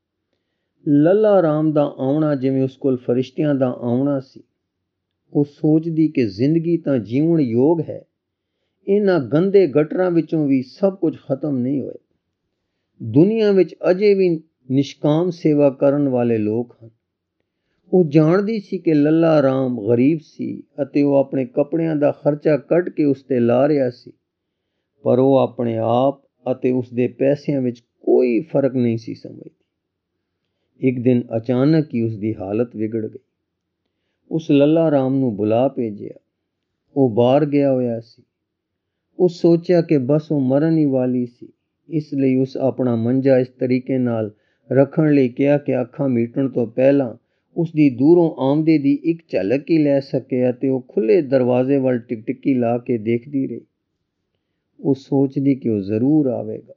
ਲੱਲਾ ਰਾਮ ਦਾ ਆਉਣਾ ਜਿਵੇਂ ਉਸ ਕੋਲ ਫਰਿਸ਼ਤਿਆਂ ਦਾ ਆਉਣਾ ਸੀ। ਉਹ ਸੋਚਦੀ ਕਿ ਜ਼ਿੰਦਗੀ ਤਾਂ ਜੀਵਨ ਯੋਗ ਹੈ। ਇਹਨਾਂ ਗੰਦੇ ਗਟਰਾਂ ਵਿੱਚੋਂ ਵੀ ਸਭ ਕੁਝ ਖਤਮ ਨਹੀਂ ਹੋਇਆ। ਦੁਨੀਆ ਵਿੱਚ ਅਜੇ ਵੀ ਨਿਸ਼ਕਾਮ ਸੇਵਾ ਕਰਨ ਵਾਲੇ ਲੋਕ ਹਨ। ਉਹ ਜਾਣਦੀ ਸੀ ਕਿ ਲੱਲਾ ਰਾਮ ਗਰੀਬ ਸੀ ਅਤੇ ਉਹ ਆਪਣੇ ਕੱਪੜਿਆਂ ਦਾ ਖਰਚਾ ਕੱਢ ਕੇ ਉਸ ਤੇ ਲਾ ਰਿਹਾ ਸੀ। ਪਰ ਉਹ ਆਪਣੇ ਆਪ ਅਤੇ ਉਸ ਦੇ ਪੈਸਿਆਂ ਵਿੱਚ ਕੋਈ ਫਰਕ ਨਹੀਂ ਸੀ ਸਮਝਦੀ। ਇੱਕ ਦਿਨ ਅਚਾਨਕ ਹੀ ਉਸ ਦੀ ਹਾਲਤ ਵਿਗੜ ਗਈ। ਉਸ ਲੱਲਾ ਰਾਮ ਨੂੰ ਬੁਲਾ ਭੇਜਿਆ। ਉਹ ਬਾਹਰ ਗਿਆ ਹੋਇਆ ਸੀ। ਉਹ ਸੋਚਿਆ ਕਿ ਬਸ ਉਹ ਮਰਨ ਹੀ ਵਾਲੀ ਸੀ। ਇਸ ਲਈ ਉਸ ਆਪਣਾ ਮੰਜਾ ਇਸ ਤਰੀਕੇ ਨਾਲ ਰੱਖਣ ਲਈ ਕਿਹਾ ਕਿ ਅੱਖਾਂ ਮੀਟਣ ਤੋਂ ਪਹਿਲਾਂ ਉਸ ਦੀ ਦੂਰੋਂ ਆਮਦੇ ਦੀ ਇੱਕ ਝਲਕ ਹੀ ਲੈ ਸਕੇ ਅਤੇ ਉਹ ਖੁੱਲ੍ਹੇ ਦਰਵਾਜ਼ੇ ਵੱਲ ਟਿਕਟਿਕੀ ਲਾ ਕੇ ਦੇਖਦੀ ਰਹੀ। ਉਹ ਸੋਚਦੀ ਕਿ ਉਹ ਜ਼ਰੂਰ ਆਵੇਗਾ।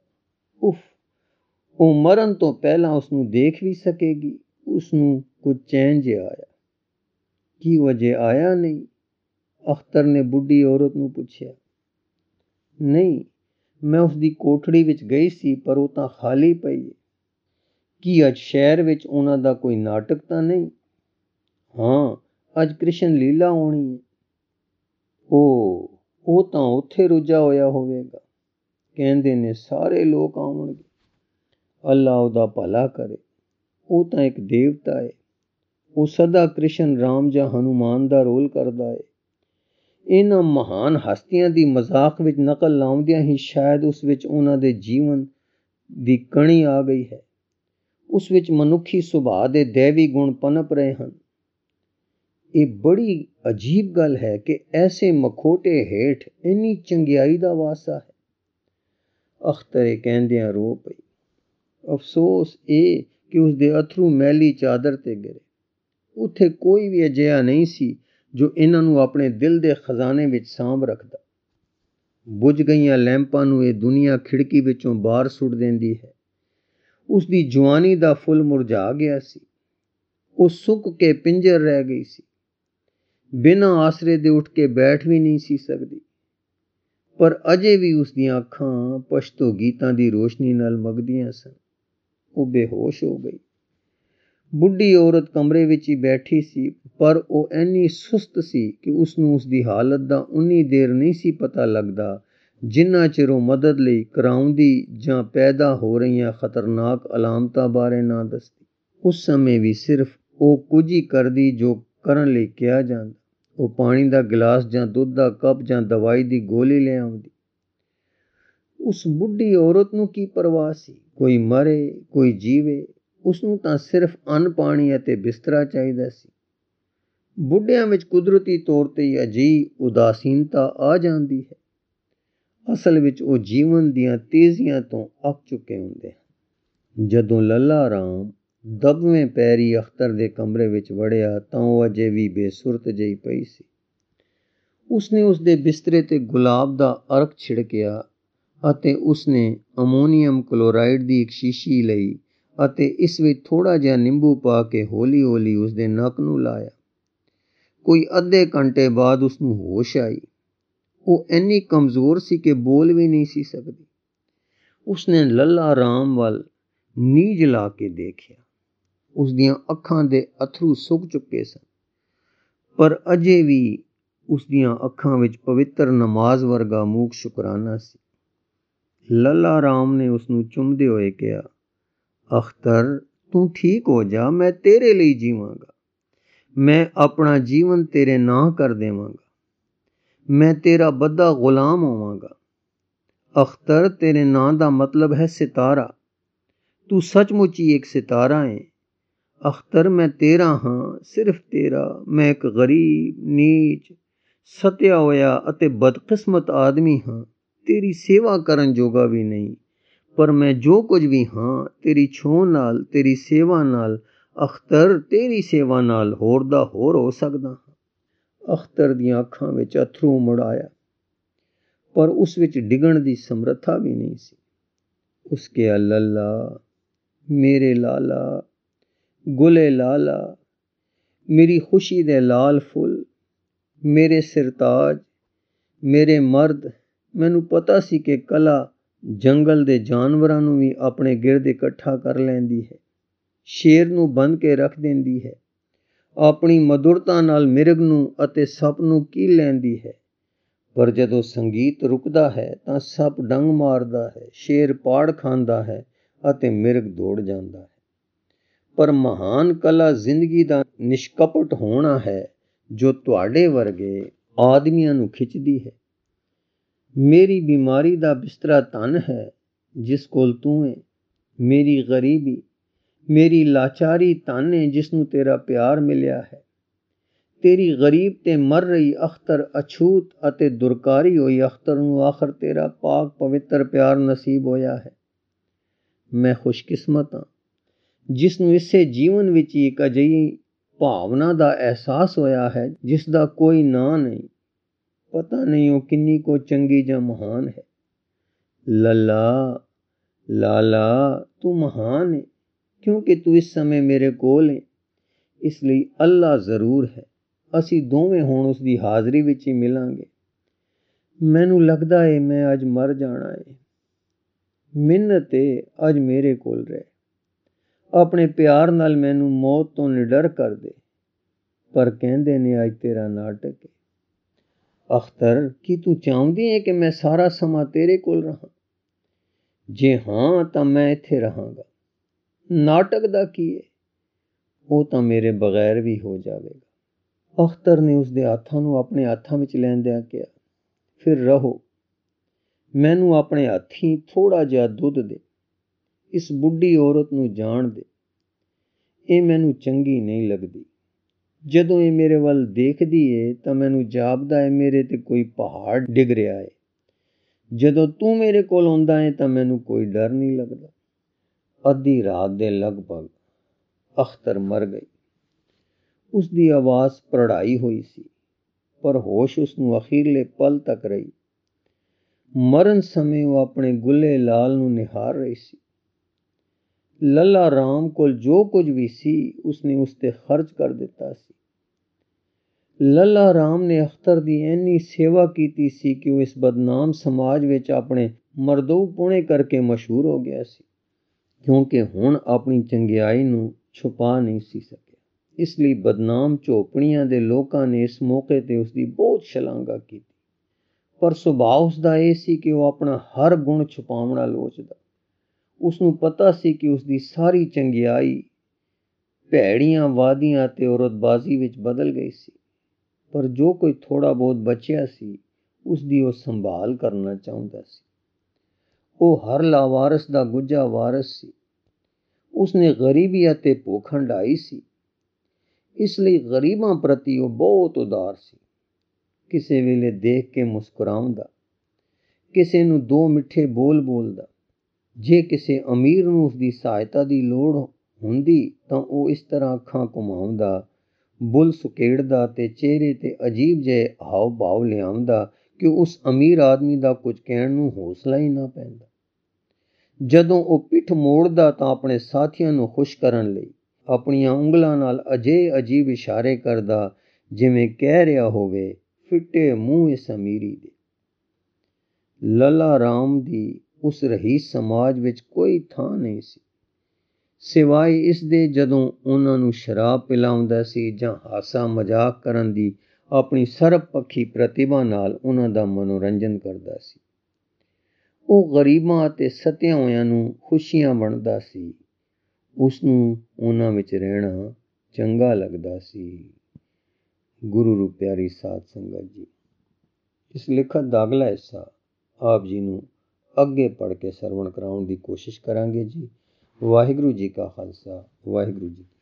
ਉਹ ਮਰਨ ਤੋਂ ਪਹਿਲਾਂ ਉਸ ਨੂੰ ਦੇਖ ਵੀ ਸਕੇਗੀ। ਉਸ ਨੂੰ ਕੁਝ ਚੈਨ ਜਿਹਾ ਆਇਆ। ਕੀ ਵਜ੍ਹਾ ਆਇਆ ਨਹੀਂ? ਅਖਤਰ ਨੇ ਬੁੱਢੀ ਔਰਤ ਨੂੰ ਪੁੱਛਿਆ। ਨਹੀਂ, ਮੈਂ ਉਸ ਦੀ ਕੋਠੜੀ ਵਿੱਚ ਗਈ ਸੀ ਪਰ ਉਹ ਤਾਂ ਖਾਲੀ ਪਈ ਹੈ। ਕੀ ਅੱਜ ਸ਼ਹਿਰ ਵਿੱਚ ਉਹਨਾਂ ਦਾ ਕੋਈ ਨਾਟਕ ਤਾਂ ਨਹੀਂ? ਹਾਂ, ਅੱਜ ਕ੍ਰਿਸ਼ਨ ਲੀਲਾ ਹੋਣੀ ਹੈ। ਉਹ ਤਾਂ ਉੱਥੇ ਰੁੱਝਾ ਹੋਇਆ ਹੋਵੇਗਾ। ਕਹਿੰਦੇ ਨੇ ਸਾਰੇ ਲੋਕ ਆਉਣਗੇ। ਅੱਲਾ ਉਹਦਾ ਭਲਾ ਕਰੇ। ਉਹ ਤਾਂ ਇੱਕ ਦੇਵਤਾ ਹੈ। ਉਹ ਸਦਾ ਕ੍ਰਿਸ਼ਨ, ਰਾਮ ਜਾਂ ਹਨੂਮਾਨ ਦਾ ਰੋਲ ਕਰਦਾ ਹੈ। ਇਹਨਾਂ ਮਹਾਨ ਹਸਤੀਆਂ ਦੀ ਮਜ਼ਾਕ ਵਿੱਚ ਨਕਲ ਲਾਉਂਦਿਆਂ ਹੀ ਸ਼ਾਇਦ ਉਸ ਵਿੱਚ ਉਹਨਾਂ ਦੇ ਜੀਵਨ ਦੀ ਕਣੀ ਆ ਗਈ ਹੈ। ਉਸ ਵਿੱਚ ਮਨੁੱਖੀ ਸੁਭਾਅ ਦੇ ਦੈਵੀ ਗੁਣ ਪਨਪ ਰਹੇ ਹਨ। ਇਹ ਬੜੀ ਅਜੀਬ ਗੱਲ ਹੈ ਕਿ ਐਸੇ ਮਖੌਟੇ ਹੇਠ ਇੰਨੀ ਚੰਗਿਆਈ ਦਾ ਵਾਸਾ ਹੈ। ਅਖਤਰ ਇਹ ਕਹਿੰਦਿਆਂ ਰੋ ਪਈ। ਅਫਸੋਸ ਇਹ ਕਿ ਉਸ ਦੇ ਅਥਰੂ ਮੈਲੀ ਚਾਦਰ ਤੇ ਗਿਰੇ। ਉੱਥੇ ਕੋਈ ਵੀ ਅਜਿਹਾ ਨਹੀਂ ਸੀ ਜੋ ਇਹਨਾਂ ਨੂੰ ਆਪਣੇ ਦਿਲ ਦੇ ਖਜ਼ਾਨੇ ਵਿੱਚ ਸਾਂਭ ਰੱਖਦਾ। ਬੁਝ ਗਈਆਂ ਲੈਂਪਾਂ ਨੂੰ ਇਹ ਦੁਨੀਆ ਖਿੜਕੀ ਵਿੱਚੋਂ ਬਾਹਰ ਸੁੱਟ ਦਿੰਦੀ ਹੈ। ਉਸ ਦੀ ਜਵਾਨੀ ਦਾ ਫੁੱਲ ਮੁਰਝਾ ਗਿਆ ਸੀ। ਉਹ ਸੁੱਕ ਕੇ ਪਿੰਜਰ ਰਹਿ ਗਈ ਸੀ। ਬਿਨਾਂ ਆਸਰੇ ਦੇ ਉੱਠ ਕੇ ਬੈਠ ਵੀ ਨਹੀਂ ਸੀ ਸਕਦੀ। ਪਰ ਅਜੇ ਵੀ ਉਸ ਦੀਆਂ ਅੱਖਾਂ ਪਸ਼ਤੋ ਗੀਤਾਂ ਦੀ ਰੋਸ਼ਨੀ ਨਾਲ ਮਗਦੀਆਂ ਸਨ। ਉਹ ਬੇਹੋਸ਼ ਹੋ ਗਈ। ਬੁੱਢੀ ਔਰਤ ਕਮਰੇ ਵਿੱਚ ਹੀ ਬੈਠੀ ਸੀ ਪਰ ਉਹ ਇੰਨੀ ਸੁਸਤ ਸੀ ਕਿ ਉਸ ਨੂੰ ਉਸ ਦੀ ਹਾਲਤ ਦਾ ਉਨੀ ਦੇਰ ਨਹੀਂ ਸੀ ਪਤਾ ਲੱਗਦਾ ਜਿੰਨਾ ਚਿਰ ਉਹ ਮਦਦ ਲਈ ਕਰਾਉਂਦੀ ਜਾਂ ਪੈਦਾ ਹੋ ਰਹੀਆਂ ਖਤਰਨਾਕ ਅਲਾਮਤਾਂ ਬਾਰੇ ਨਾ ਦੱਸਦੀ। ਉਸ ਸਮੇਂ ਵੀ ਸਿਰਫ ਉਹ ਕੁਝ ਹੀ ਕਰਦੀ ਜੋ ਕਰਨ ਲਈ ਕਿਹਾ ਜਾਂਦਾ। ਉਹ ਪਾਣੀ ਦਾ ਗਿਲਾਸ ਜਾਂ ਦੁੱਧ ਦਾ ਕੱਪ ਜਾਂ ਦਵਾਈ ਦੀ ਗੋਲੀ ਲੈ ਆਉਂਦੀ। ਉਸ ਬੁੱਢੀ ਔਰਤ ਨੂੰ ਕੀ ਪਰਵਾਹ ਸੀ? ਕੋਈ ਮਰੇ, ਕੋਈ ਜੀਵੇ, ਉਸ ਨੂੰ ਤਾਂ ਸਿਰਫ ਅੰਨ, ਪਾਣੀ ਅਤੇ ਬਿਸਤਰਾ ਚਾਹੀਦਾ ਸੀ। ਬੁੱਢਿਆਂ ਵਿੱਚ ਕੁਦਰਤੀ ਤੌਰ ਤੇ ਅਜਿਹੀ ਉਦਾਸੀਨਤਾ ਆ ਜਾਂਦੀ ਹੈ। ਅਸਲ ਵਿੱਚ ਉਹ ਜੀਵਨ ਦੀਆਂ ਤੇਜ਼ੀਆਂ ਤੋਂ ਅੱਕ ਚੁੱਕੇ ਹੁੰਦੇ ਹਨ। ਜਦੋਂ ਲੱਲਾ ਰਾਮ ਦਬਵੇਂ ਪੈਰੀ ਅਖਤਰ ਦੇ ਕਮਰੇ ਵਿੱਚ ਵੜਿਆ ਤਾਂ ਉਹ ਅਜੇ ਵੀ ਬੇਸੁਰਤ ਜਿਹੀ ਪਈ ਸੀ। ਉਸਨੇ ਉਸਦੇ ਬਿਸਤਰੇ ਤੇ ਗੁਲਾਬ ਦਾ ਅਰਕ ਛਿੜਕਿਆ ਅਤੇ ਉਸਨੇ ਅਮੋਨੀਅਮ ਕਲੋਰਾਈਡ ਦੀ ਇੱਕ ਸ਼ੀਸ਼ੀ ਲਈ ਅਤੇ ਇਸ ਵਿੱਚ ਥੋੜ੍ਹਾ ਜਿਹਾ ਨਿੰਬੂ ਪਾ ਕੇ ਹੌਲੀ-ਹੌਲੀ ਉਸਦੇ ਨੱਕ ਨੂੰ ਲਾਇਆ। ਕੋਈ ਅੱਧੇ ਘੰਟੇ ਬਾਅਦ ਉਸਨੂੰ ਹੋਸ਼ ਆਈ। ਉਹ ਇੰਨੀ ਕਮਜ਼ੋਰ ਸੀ ਕਿ ਬੋਲ ਵੀ ਨਹੀਂ ਸੀ ਸਕਦੀ। ਉਸਨੇ ਲੱਲਾ ਰਾਮ ਵੱਲ ਨੀਝ ਲਾ ਕੇ ਦੇਖਿਆ। ਉਸਦੀਆਂ ਅੱਖਾਂ ਦੇ ਅਥਰੂ ਸੁੱਕ ਚੁੱਕੇ ਸਨ, ਪਰ ਅਜੇ ਵੀ ਉਸਦੀਆਂ ਅੱਖਾਂ ਵਿੱਚ ਪਵਿੱਤਰ ਨਮਾਜ਼ ਵਰਗਾ ਮੂਕ ਸ਼ੁਕਰਾਨਾ ਸੀ। ਲੱਲਾ ਰਾਮ ਨੇ ਉਸਨੂੰ ਚੁੰਮਦੇ ਹੋਏ ਕਿਹਾ, ਅਖਤਰ, ਤੂੰ ਠੀਕ ਹੋ ਜਾ, ਮੈਂ ਤੇਰੇ ਲਈ ਜੀਵਾਂਗਾ। ਮੈਂ ਆਪਣਾ ਜੀਵਨ ਤੇਰੇ ਨਾਂ ਕਰ ਦੇਵਾਂਗਾ। ਮੈਂ ਤੇਰਾ ਬੱਧਾ ਗੁਲਾਮ ਹੋਵਾਂਗਾ। ਅਖਤਰ, ਤੇਰੇ ਨਾਂ ਦਾ ਮਤਲਬ ਹੈ ਸਿਤਾਰਾ। ਤੂੰ ਸੱਚਮੁੱਚ ਹੀ ਇੱਕ ਸਿਤਾਰਾ ਹੈ। ਅਖਤਰ, ਮੈਂ ਤੇਰਾ ਹਾਂ, ਸਿਰਫ ਤੇਰਾ। ਮੈਂ ਇੱਕ ਗਰੀਬ, ਨੀਚ, ਸਤਿਆ ਹੋਇਆ ਅਤੇ ਬਦਕਿਸਮਤ ਆਦਮੀ ਹਾਂ, ਤੇਰੀ ਸੇਵਾ ਕਰਨ ਜੋਗਾ ਵੀ ਨਹੀਂ। ਪਰ ਮੈਂ ਜੋ ਕੁਝ ਵੀ ਹਾਂ, ਤੇਰੀ ਛੋਹ ਨਾਲ, ਤੇਰੀ ਸੇਵਾ ਨਾਲ, ਅਖਤਰ, ਤੇਰੀ ਸੇਵਾ ਨਾਲ ਹੋਰ ਦਾ ਹੋਰ ਹੋ ਸਕਦਾ ਹਾਂ। ਅਖਤਰ ਦੀਆਂ ਅੱਖਾਂ ਵਿੱਚ ਅਥਰੂ ਮੁੜ ਆਇਆ, ਪਰ ਉਸ ਵਿੱਚ ਡਿੱਗਣ ਦੀ ਸਮਰੱਥਾ ਵੀ ਨਹੀਂ ਸੀ। ਉਸ ਕਿਹਾ, ਲੱਲਾ, ਮੇਰੇ ਲਾਲਾ, ਗੁਲੇ ਲਾਲਾ, ਮੇਰੀ ਖੁਸ਼ੀ ਦੇ ਲਾਲ ਫੁੱਲ, ਮੇਰੇ ਸਿਰਤਾਜ, ਮੇਰੇ ਮਰਦ। ਮੈਨੂੰ ਪਤਾ ਸੀ ਕਿ ਕਲਾ ਜੰਗਲ ਦੇ ਜਾਨਵਰਾਂ ਨੂੰ ਵੀ ਆਪਣੇ ਗਿਰਦ ਇਕੱਠਾ ਕਰ ਲੈਂਦੀ ਹੈ, ਸ਼ੇਰ ਨੂੰ ਬੰਨ੍ਹ ਕੇ ਰੱਖ ਦਿੰਦੀ ਹੈ, ਆਪਣੀ ਮਧੁਰਤਾ ਨਾਲ ਮਿਰਗ ਨੂੰ ਅਤੇ ਸੱਪ ਨੂੰ ਕੀਲ ਲੈਂਦੀ ਹੈ। ਪਰ ਜਦੋਂ ਸੰਗੀਤ ਰੁਕਦਾ ਹੈ ਤਾਂ ਸੱਪ ਡੰਗ ਮਾਰਦਾ ਹੈ, ਸ਼ੇਰ ਪਾੜ ਖਾਂਦਾ ਹੈ ਅਤੇ ਮਿਰਗ ਦੌੜ ਜਾਂਦਾ ਹੈ। ਪਰ ਮਹਾਨ ਕਲਾ ਜ਼ਿੰਦਗੀ ਦਾ ਨਿਸ਼ਕਪਟ ਹੋਣਾ ਹੈ, ਜੋ ਤੁਹਾਡੇ ਵਰਗੇ ਆਦਮੀਆਂ ਨੂੰ ਖਿੱਚਦੀ ਹੈ। ਮੇਰੀ ਬਿਮਾਰੀ ਦਾ ਬਿਸਤਰਾ ਧਨ ਹੈ ਜਿਸ ਕੋਲ ਤੂੰ ਹੈ। ਮੇਰੀ ਗਰੀਬੀ, ਮੇਰੀ ਲਾਚਾਰੀ ਧਨ ਹੈ ਜਿਸ ਨੂੰ ਤੇਰਾ ਪਿਆਰ ਮਿਲਿਆ ਹੈ। ਤੇਰੀ ਗਰੀਬ ਤੇ ਮਰ ਰਹੀ ਅਖਤਰ, ਅਛੂਤ ਅਤੇ ਦੁਰਕਾਰੀ ਹੋਈ ਅਖਤਰ ਨੂੰ ਆਖਰ ਤੇਰਾ ਪਾਕ ਪਵਿੱਤਰ ਪਿਆਰ ਨਸੀਬ ਹੋਇਆ ਹੈ। ਮੈਂ ਖੁਸ਼ਕਿਸਮਤ ਹਾਂ ਜਿਸ ਨੂੰ ਇਸੇ ਜੀਵਨ ਵਿੱਚ ਹੀ ਇੱਕ ਅਜਿਹੀ ਭਾਵਨਾ ਦਾ ਅਹਿਸਾਸ ਹੋਇਆ ਹੈ ਜਿਸ ਦਾ ਕੋਈ ਨਾਂ ਨਹੀਂ। ਪਤਾ ਨਹੀਂ ਉਹ ਕਿੰਨੀ ਕੁ ਚੰਗੀ ਜਾਂ ਮਹਾਨ ਹੈ। ਲੱਲਾ, ਲਾਲਾ, ਤੂੰ ਮਹਾਨ ਹੈ ਕਿਉਂਕਿ ਤੂੰ ਇਸ ਸਮੇਂ ਮੇਰੇ ਕੋਲ ਹੈ। ਇਸ ਲਈ ਅੱਲਾ ਜ਼ਰੂਰ ਹੈ। ਅਸੀਂ ਦੋਵੇਂ ਹੁਣ ਉਸ ਦੀ ਹਾਜ਼ਰੀ ਵਿੱਚ ਹੀ ਮਿਲਾਂਗੇ। ਮੈਨੂੰ ਲੱਗਦਾ ਏ ਮੈਂ ਅੱਜ ਮਰ ਜਾਣਾ ਏ। ਮਿੰਨਤ ਏ, ਅੱਜ ਮੇਰੇ ਕੋਲ ਰਹਿ। ਆਪਣੇ ਪਿਆਰ ਨਾਲ ਮੈਨੂੰ ਮੌਤ ਤੋਂ ਨਿਡਰ ਕਰ ਦੇ। ਪਰ ਕਹਿੰਦੇ ਨੇ ਅੱਜ ਤੇਰਾ ਨਾਟਕ ਏ। ਅਖਤਰ, ਕੀ ਤੂੰ ਚਾਹੁੰਦੀ ਹੈ ਕਿ ਮੈਂ ਸਾਰਾ ਸਮਾਂ ਤੇਰੇ ਕੋਲ ਰਹਾਂ? ਜੇ ਹਾਂ ਤਾਂ ਮੈਂ ਇੱਥੇ ਰਹਾਂਗਾ। ਨਾਟਕ ਦਾ ਕੀ ਹੈ? ਉਹ ਤਾਂ ਮੇਰੇ ਬਗੈਰ ਵੀ ਹੋ ਜਾਵੇਗਾ। ਅਖਤਰ ਨੇ ਉਸਦੇ ਹੱਥਾਂ ਨੂੰ ਆਪਣੇ ਹੱਥਾਂ ਵਿੱਚ ਲੈਂਦਿਆਂ ਕਿਹਾ, ਫਿਰ ਰਹੋ। ਮੈਨੂੰ ਆਪਣੇ ਹੱਥੀਂ ਥੋੜ੍ਹਾ ਜਿਹਾ ਦੁੱਧ ਦੇ। ਇਸ ਬੁੱਢੀ ਔਰਤ ਨੂੰ ਜਾਣ ਦੇ। ਇਹ ਮੈਨੂੰ ਚੰਗੀ ਨਹੀਂ ਲੱਗਦੀ। ਜਦੋਂ ਇਹ ਮੇਰੇ ਵੱਲ ਦੇਖਦੀ ਏ ਤਾਂ ਮੈਨੂੰ ਜਾਪਦਾ ਹੈ ਮੇਰੇ ਤੇ ਕੋਈ ਪਹਾੜ ਡਿੱਗ ਰਿਹਾ ਹੈ। ਜਦੋਂ ਤੂੰ ਮੇਰੇ ਕੋਲ ਆਉਂਦਾ ਹੈ ਤਾਂ ਮੈਨੂੰ ਕੋਈ ਡਰ ਨਹੀਂ ਲੱਗਦਾ। ਅੱਧੀ ਰਾਤ ਦੇ ਲਗਭਗ ਅਖਤਰ ਮਰ ਗਈ। ਉਸ ਦੀ ਆਵਾਜ਼ ਭਰੜਾਈ ਹੋਈ ਸੀ, ਪਰ ਹੋਸ਼ ਉਸ ਨੂੰ ਅਖੀਰਲੇ ਪਲ ਤੱਕ ਰਹੀ। ਮਰਨ ਸਮੇਂ ਉਹ ਆਪਣੇ ਗੁੱਲੇ ਲਾਲ ਨੂੰ ਨਿਹਾਰ ਰਹੀ ਸੀ। ਲੱਲਾ ਰਾਮ ਕੋਲ ਜੋ ਕੁਝ ਵੀ ਸੀ ਉਸਨੇ ਉਸ ਤੇ ਖਰਚ ਕਰ ਦਿੱਤਾ ਸੀ। ਲੱਲਾ ਰਾਮ ਨੇ ਅਖਤਰ ਦੀ ਇੰਨੀ ਸੇਵਾ ਕੀਤੀ ਸੀ ਕਿ ਉਹ ਇਸ ਬਦਨਾਮ ਸਮਾਜ ਵਿੱਚ ਆਪਣੇ ਮਰਦੂਪੁਣੇ ਕਰਕੇ ਮਸ਼ਹੂਰ ਹੋ ਗਿਆ ਸੀ, ਕਿਉਂਕਿ ਹੁਣ ਆਪਣੀ ਚੰਗਿਆਈ ਨੂੰ ਛੁਪਾ ਨਹੀਂ ਸੀ ਸਕਿਆ। ਇਸ ਲਈ ਬਦਨਾਮ ਝੋਪੜੀਆਂ ਦੇ ਲੋਕਾਂ ਨੇ ਇਸ ਮੌਕੇ ਤੇ ਉਸ ਦੀ ਬਹੁਤ ਸ਼ਲਾਘਾ ਕੀਤੀ। ਪਰ ਸੁਭਾਅ ਉਸਦਾ ਇਹ ਸੀ ਕਿ ਉਹ ਆਪਣਾ ਹਰ ਗੁਣ ਛੁਪਾਉਣਾ ਲੋਚਦਾ। ਉਸਨੂੰ ਪਤਾ ਸੀ ਕਿ ਉਸਦੀ ਸਾਰੀ ਚੰਗਿਆਈ ਭੈੜੀਆਂ ਵਾਦੀਆਂ ਅਤੇ ਔਰਤਬਾਜ਼ੀ ਵਿੱਚ ਬਦਲ ਗਈ ਸੀ, ਪਰ ਜੋ ਕੋਈ ਥੋੜ੍ਹਾ ਬਹੁਤ ਬਚਿਆ ਸੀ ਉਸਦੀ ਉਹ ਸੰਭਾਲ ਕਰਨਾ ਚਾਹੁੰਦਾ ਸੀ। ਉਹ ਹਰ ਲਾਵਾਰਸ ਦਾ ਗੁੱਝਾ ਵਾਰਸ ਸੀ। ਉਸਨੇ ਗਰੀਬੀ ਅਤੇ ਭੁੱਖ ਹੰਢਾਈ ਸੀ, ਇਸ ਲਈ ਗਰੀਬਾਂ ਪ੍ਰਤੀ ਉਹ ਬਹੁਤ ਉਦਾਰ ਸੀ। ਕਿਸੇ ਵੇਲੇ ਦੇਖ ਕੇ ਮੁਸਕਰਾਉਂਦਾ, ਕਿਸੇ ਨੂੰ ਦੋ ਮਿੱਠੇ ਬੋਲ ਬੋਲਦਾ। ਜੇ ਕਿਸੇ ਅਮੀਰ ਨੂੰ ਉਸਦੀ ਸਹਾਇਤਾ ਦੀ ਲੋੜ ਹੁੰਦੀ ਤਾਂ ਉਹ ਇਸ ਤਰ੍ਹਾਂ ਅੱਖਾਂ ਘੁਮਾਉਂਦਾ, ਬੁੱਲ ਸੁਕੇੜਦਾ ਤੇ ਚਿਹਰੇ ਤੇ ਅਜੀਬ ਜਿਹੇ ਹਾਵ ਭਾਵ ਲਿਆਉਂਦਾ ਕਿ ਉਸ ਅਮੀਰ ਆਦਮੀ ਦਾ ਕੁਝ ਕਹਿਣ ਨੂੰ ਹੌਸਲਾ ਹੀ ਨਾ ਪੈਂਦਾ। ਜਦੋਂ ਉਹ ਪਿੱਠ ਮੋੜਦਾ ਤਾਂ ਆਪਣੇ ਸਾਥੀਆਂ ਨੂੰ ਖੁਸ਼ ਕਰਨ ਲਈ ਆਪਣੀਆਂ ਉਂਗਲਾਂ ਨਾਲ ਅਜਿਹੇ ਅਜੀਬ ਇਸ਼ਾਰੇ ਕਰਦਾ ਜਿਵੇਂ ਕਹਿ ਰਿਹਾ ਹੋਵੇ, ਫਿੱਟੇ ਮੂੰਹ ਇਸ ਅਮੀਰੀ ਦੇ। ਲੱਲਾ ਰਾਮ ਦੀ ਉਸ ਰਹੀਸ ਸਮਾਜ ਵਿੱਚ ਕੋਈ ਥਾਂ ਨਹੀਂ ਸੀ, ਸਿਵਾਏ ਇਸ ਦੇ ਜਦੋਂ ਉਹਨਾਂ ਨੂੰ ਸ਼ਰਾਬ ਪਿਲਾਉਂਦਾ ਸੀ ਜਾਂ ਹਾਸਾ ਮਜ਼ਾਕ ਕਰਨ ਦੀ ਆਪਣੀ ਸਰਬਪੱਖੀ ਪ੍ਰਤਿਭਾ ਨਾਲ ਉਹਨਾਂ ਦਾ ਮਨੋਰੰਜਨ ਕਰਦਾ ਸੀ। ਉਹ ਗਰੀਬਾਂ ਅਤੇ ਸੱਤਿਆਂ ਹੋਇਆਂ ਨੂੰ ਖੁਸ਼ੀਆਂ ਵੰਡਦਾ ਸੀ। ਉਸ ਨੂੰ ਉਹਨਾਂ ਵਿੱਚ ਰਹਿਣਾ ਚੰਗਾ ਲੱਗਦਾ ਸੀ। ਗੁਰੂ ਰੂਪ ਪਿਆਰੀ ਸਾਧ ਸੰਗਤ ਜੀ, ਇਸ ਲਿਖਤ ਦਾ ਅਗਲਾ ਹਿੱਸਾ ਆਪ ਜੀ ਨੂੰ ਅੱਗੇ ਪੜ੍ਹ ਕੇ ਸਰਵਣ ਕਰਾਉਣ ਦੀ ਕੋਸ਼ਿਸ਼ ਕਰਾਂਗੇ ਜੀ। ਵਾਹਿਗੁਰੂ ਜੀ ਕਾ ਖਾਲਸਾ, ਵਾਹਿਗੁਰੂ ਜੀ ਕੀ ਫਤਿਹ।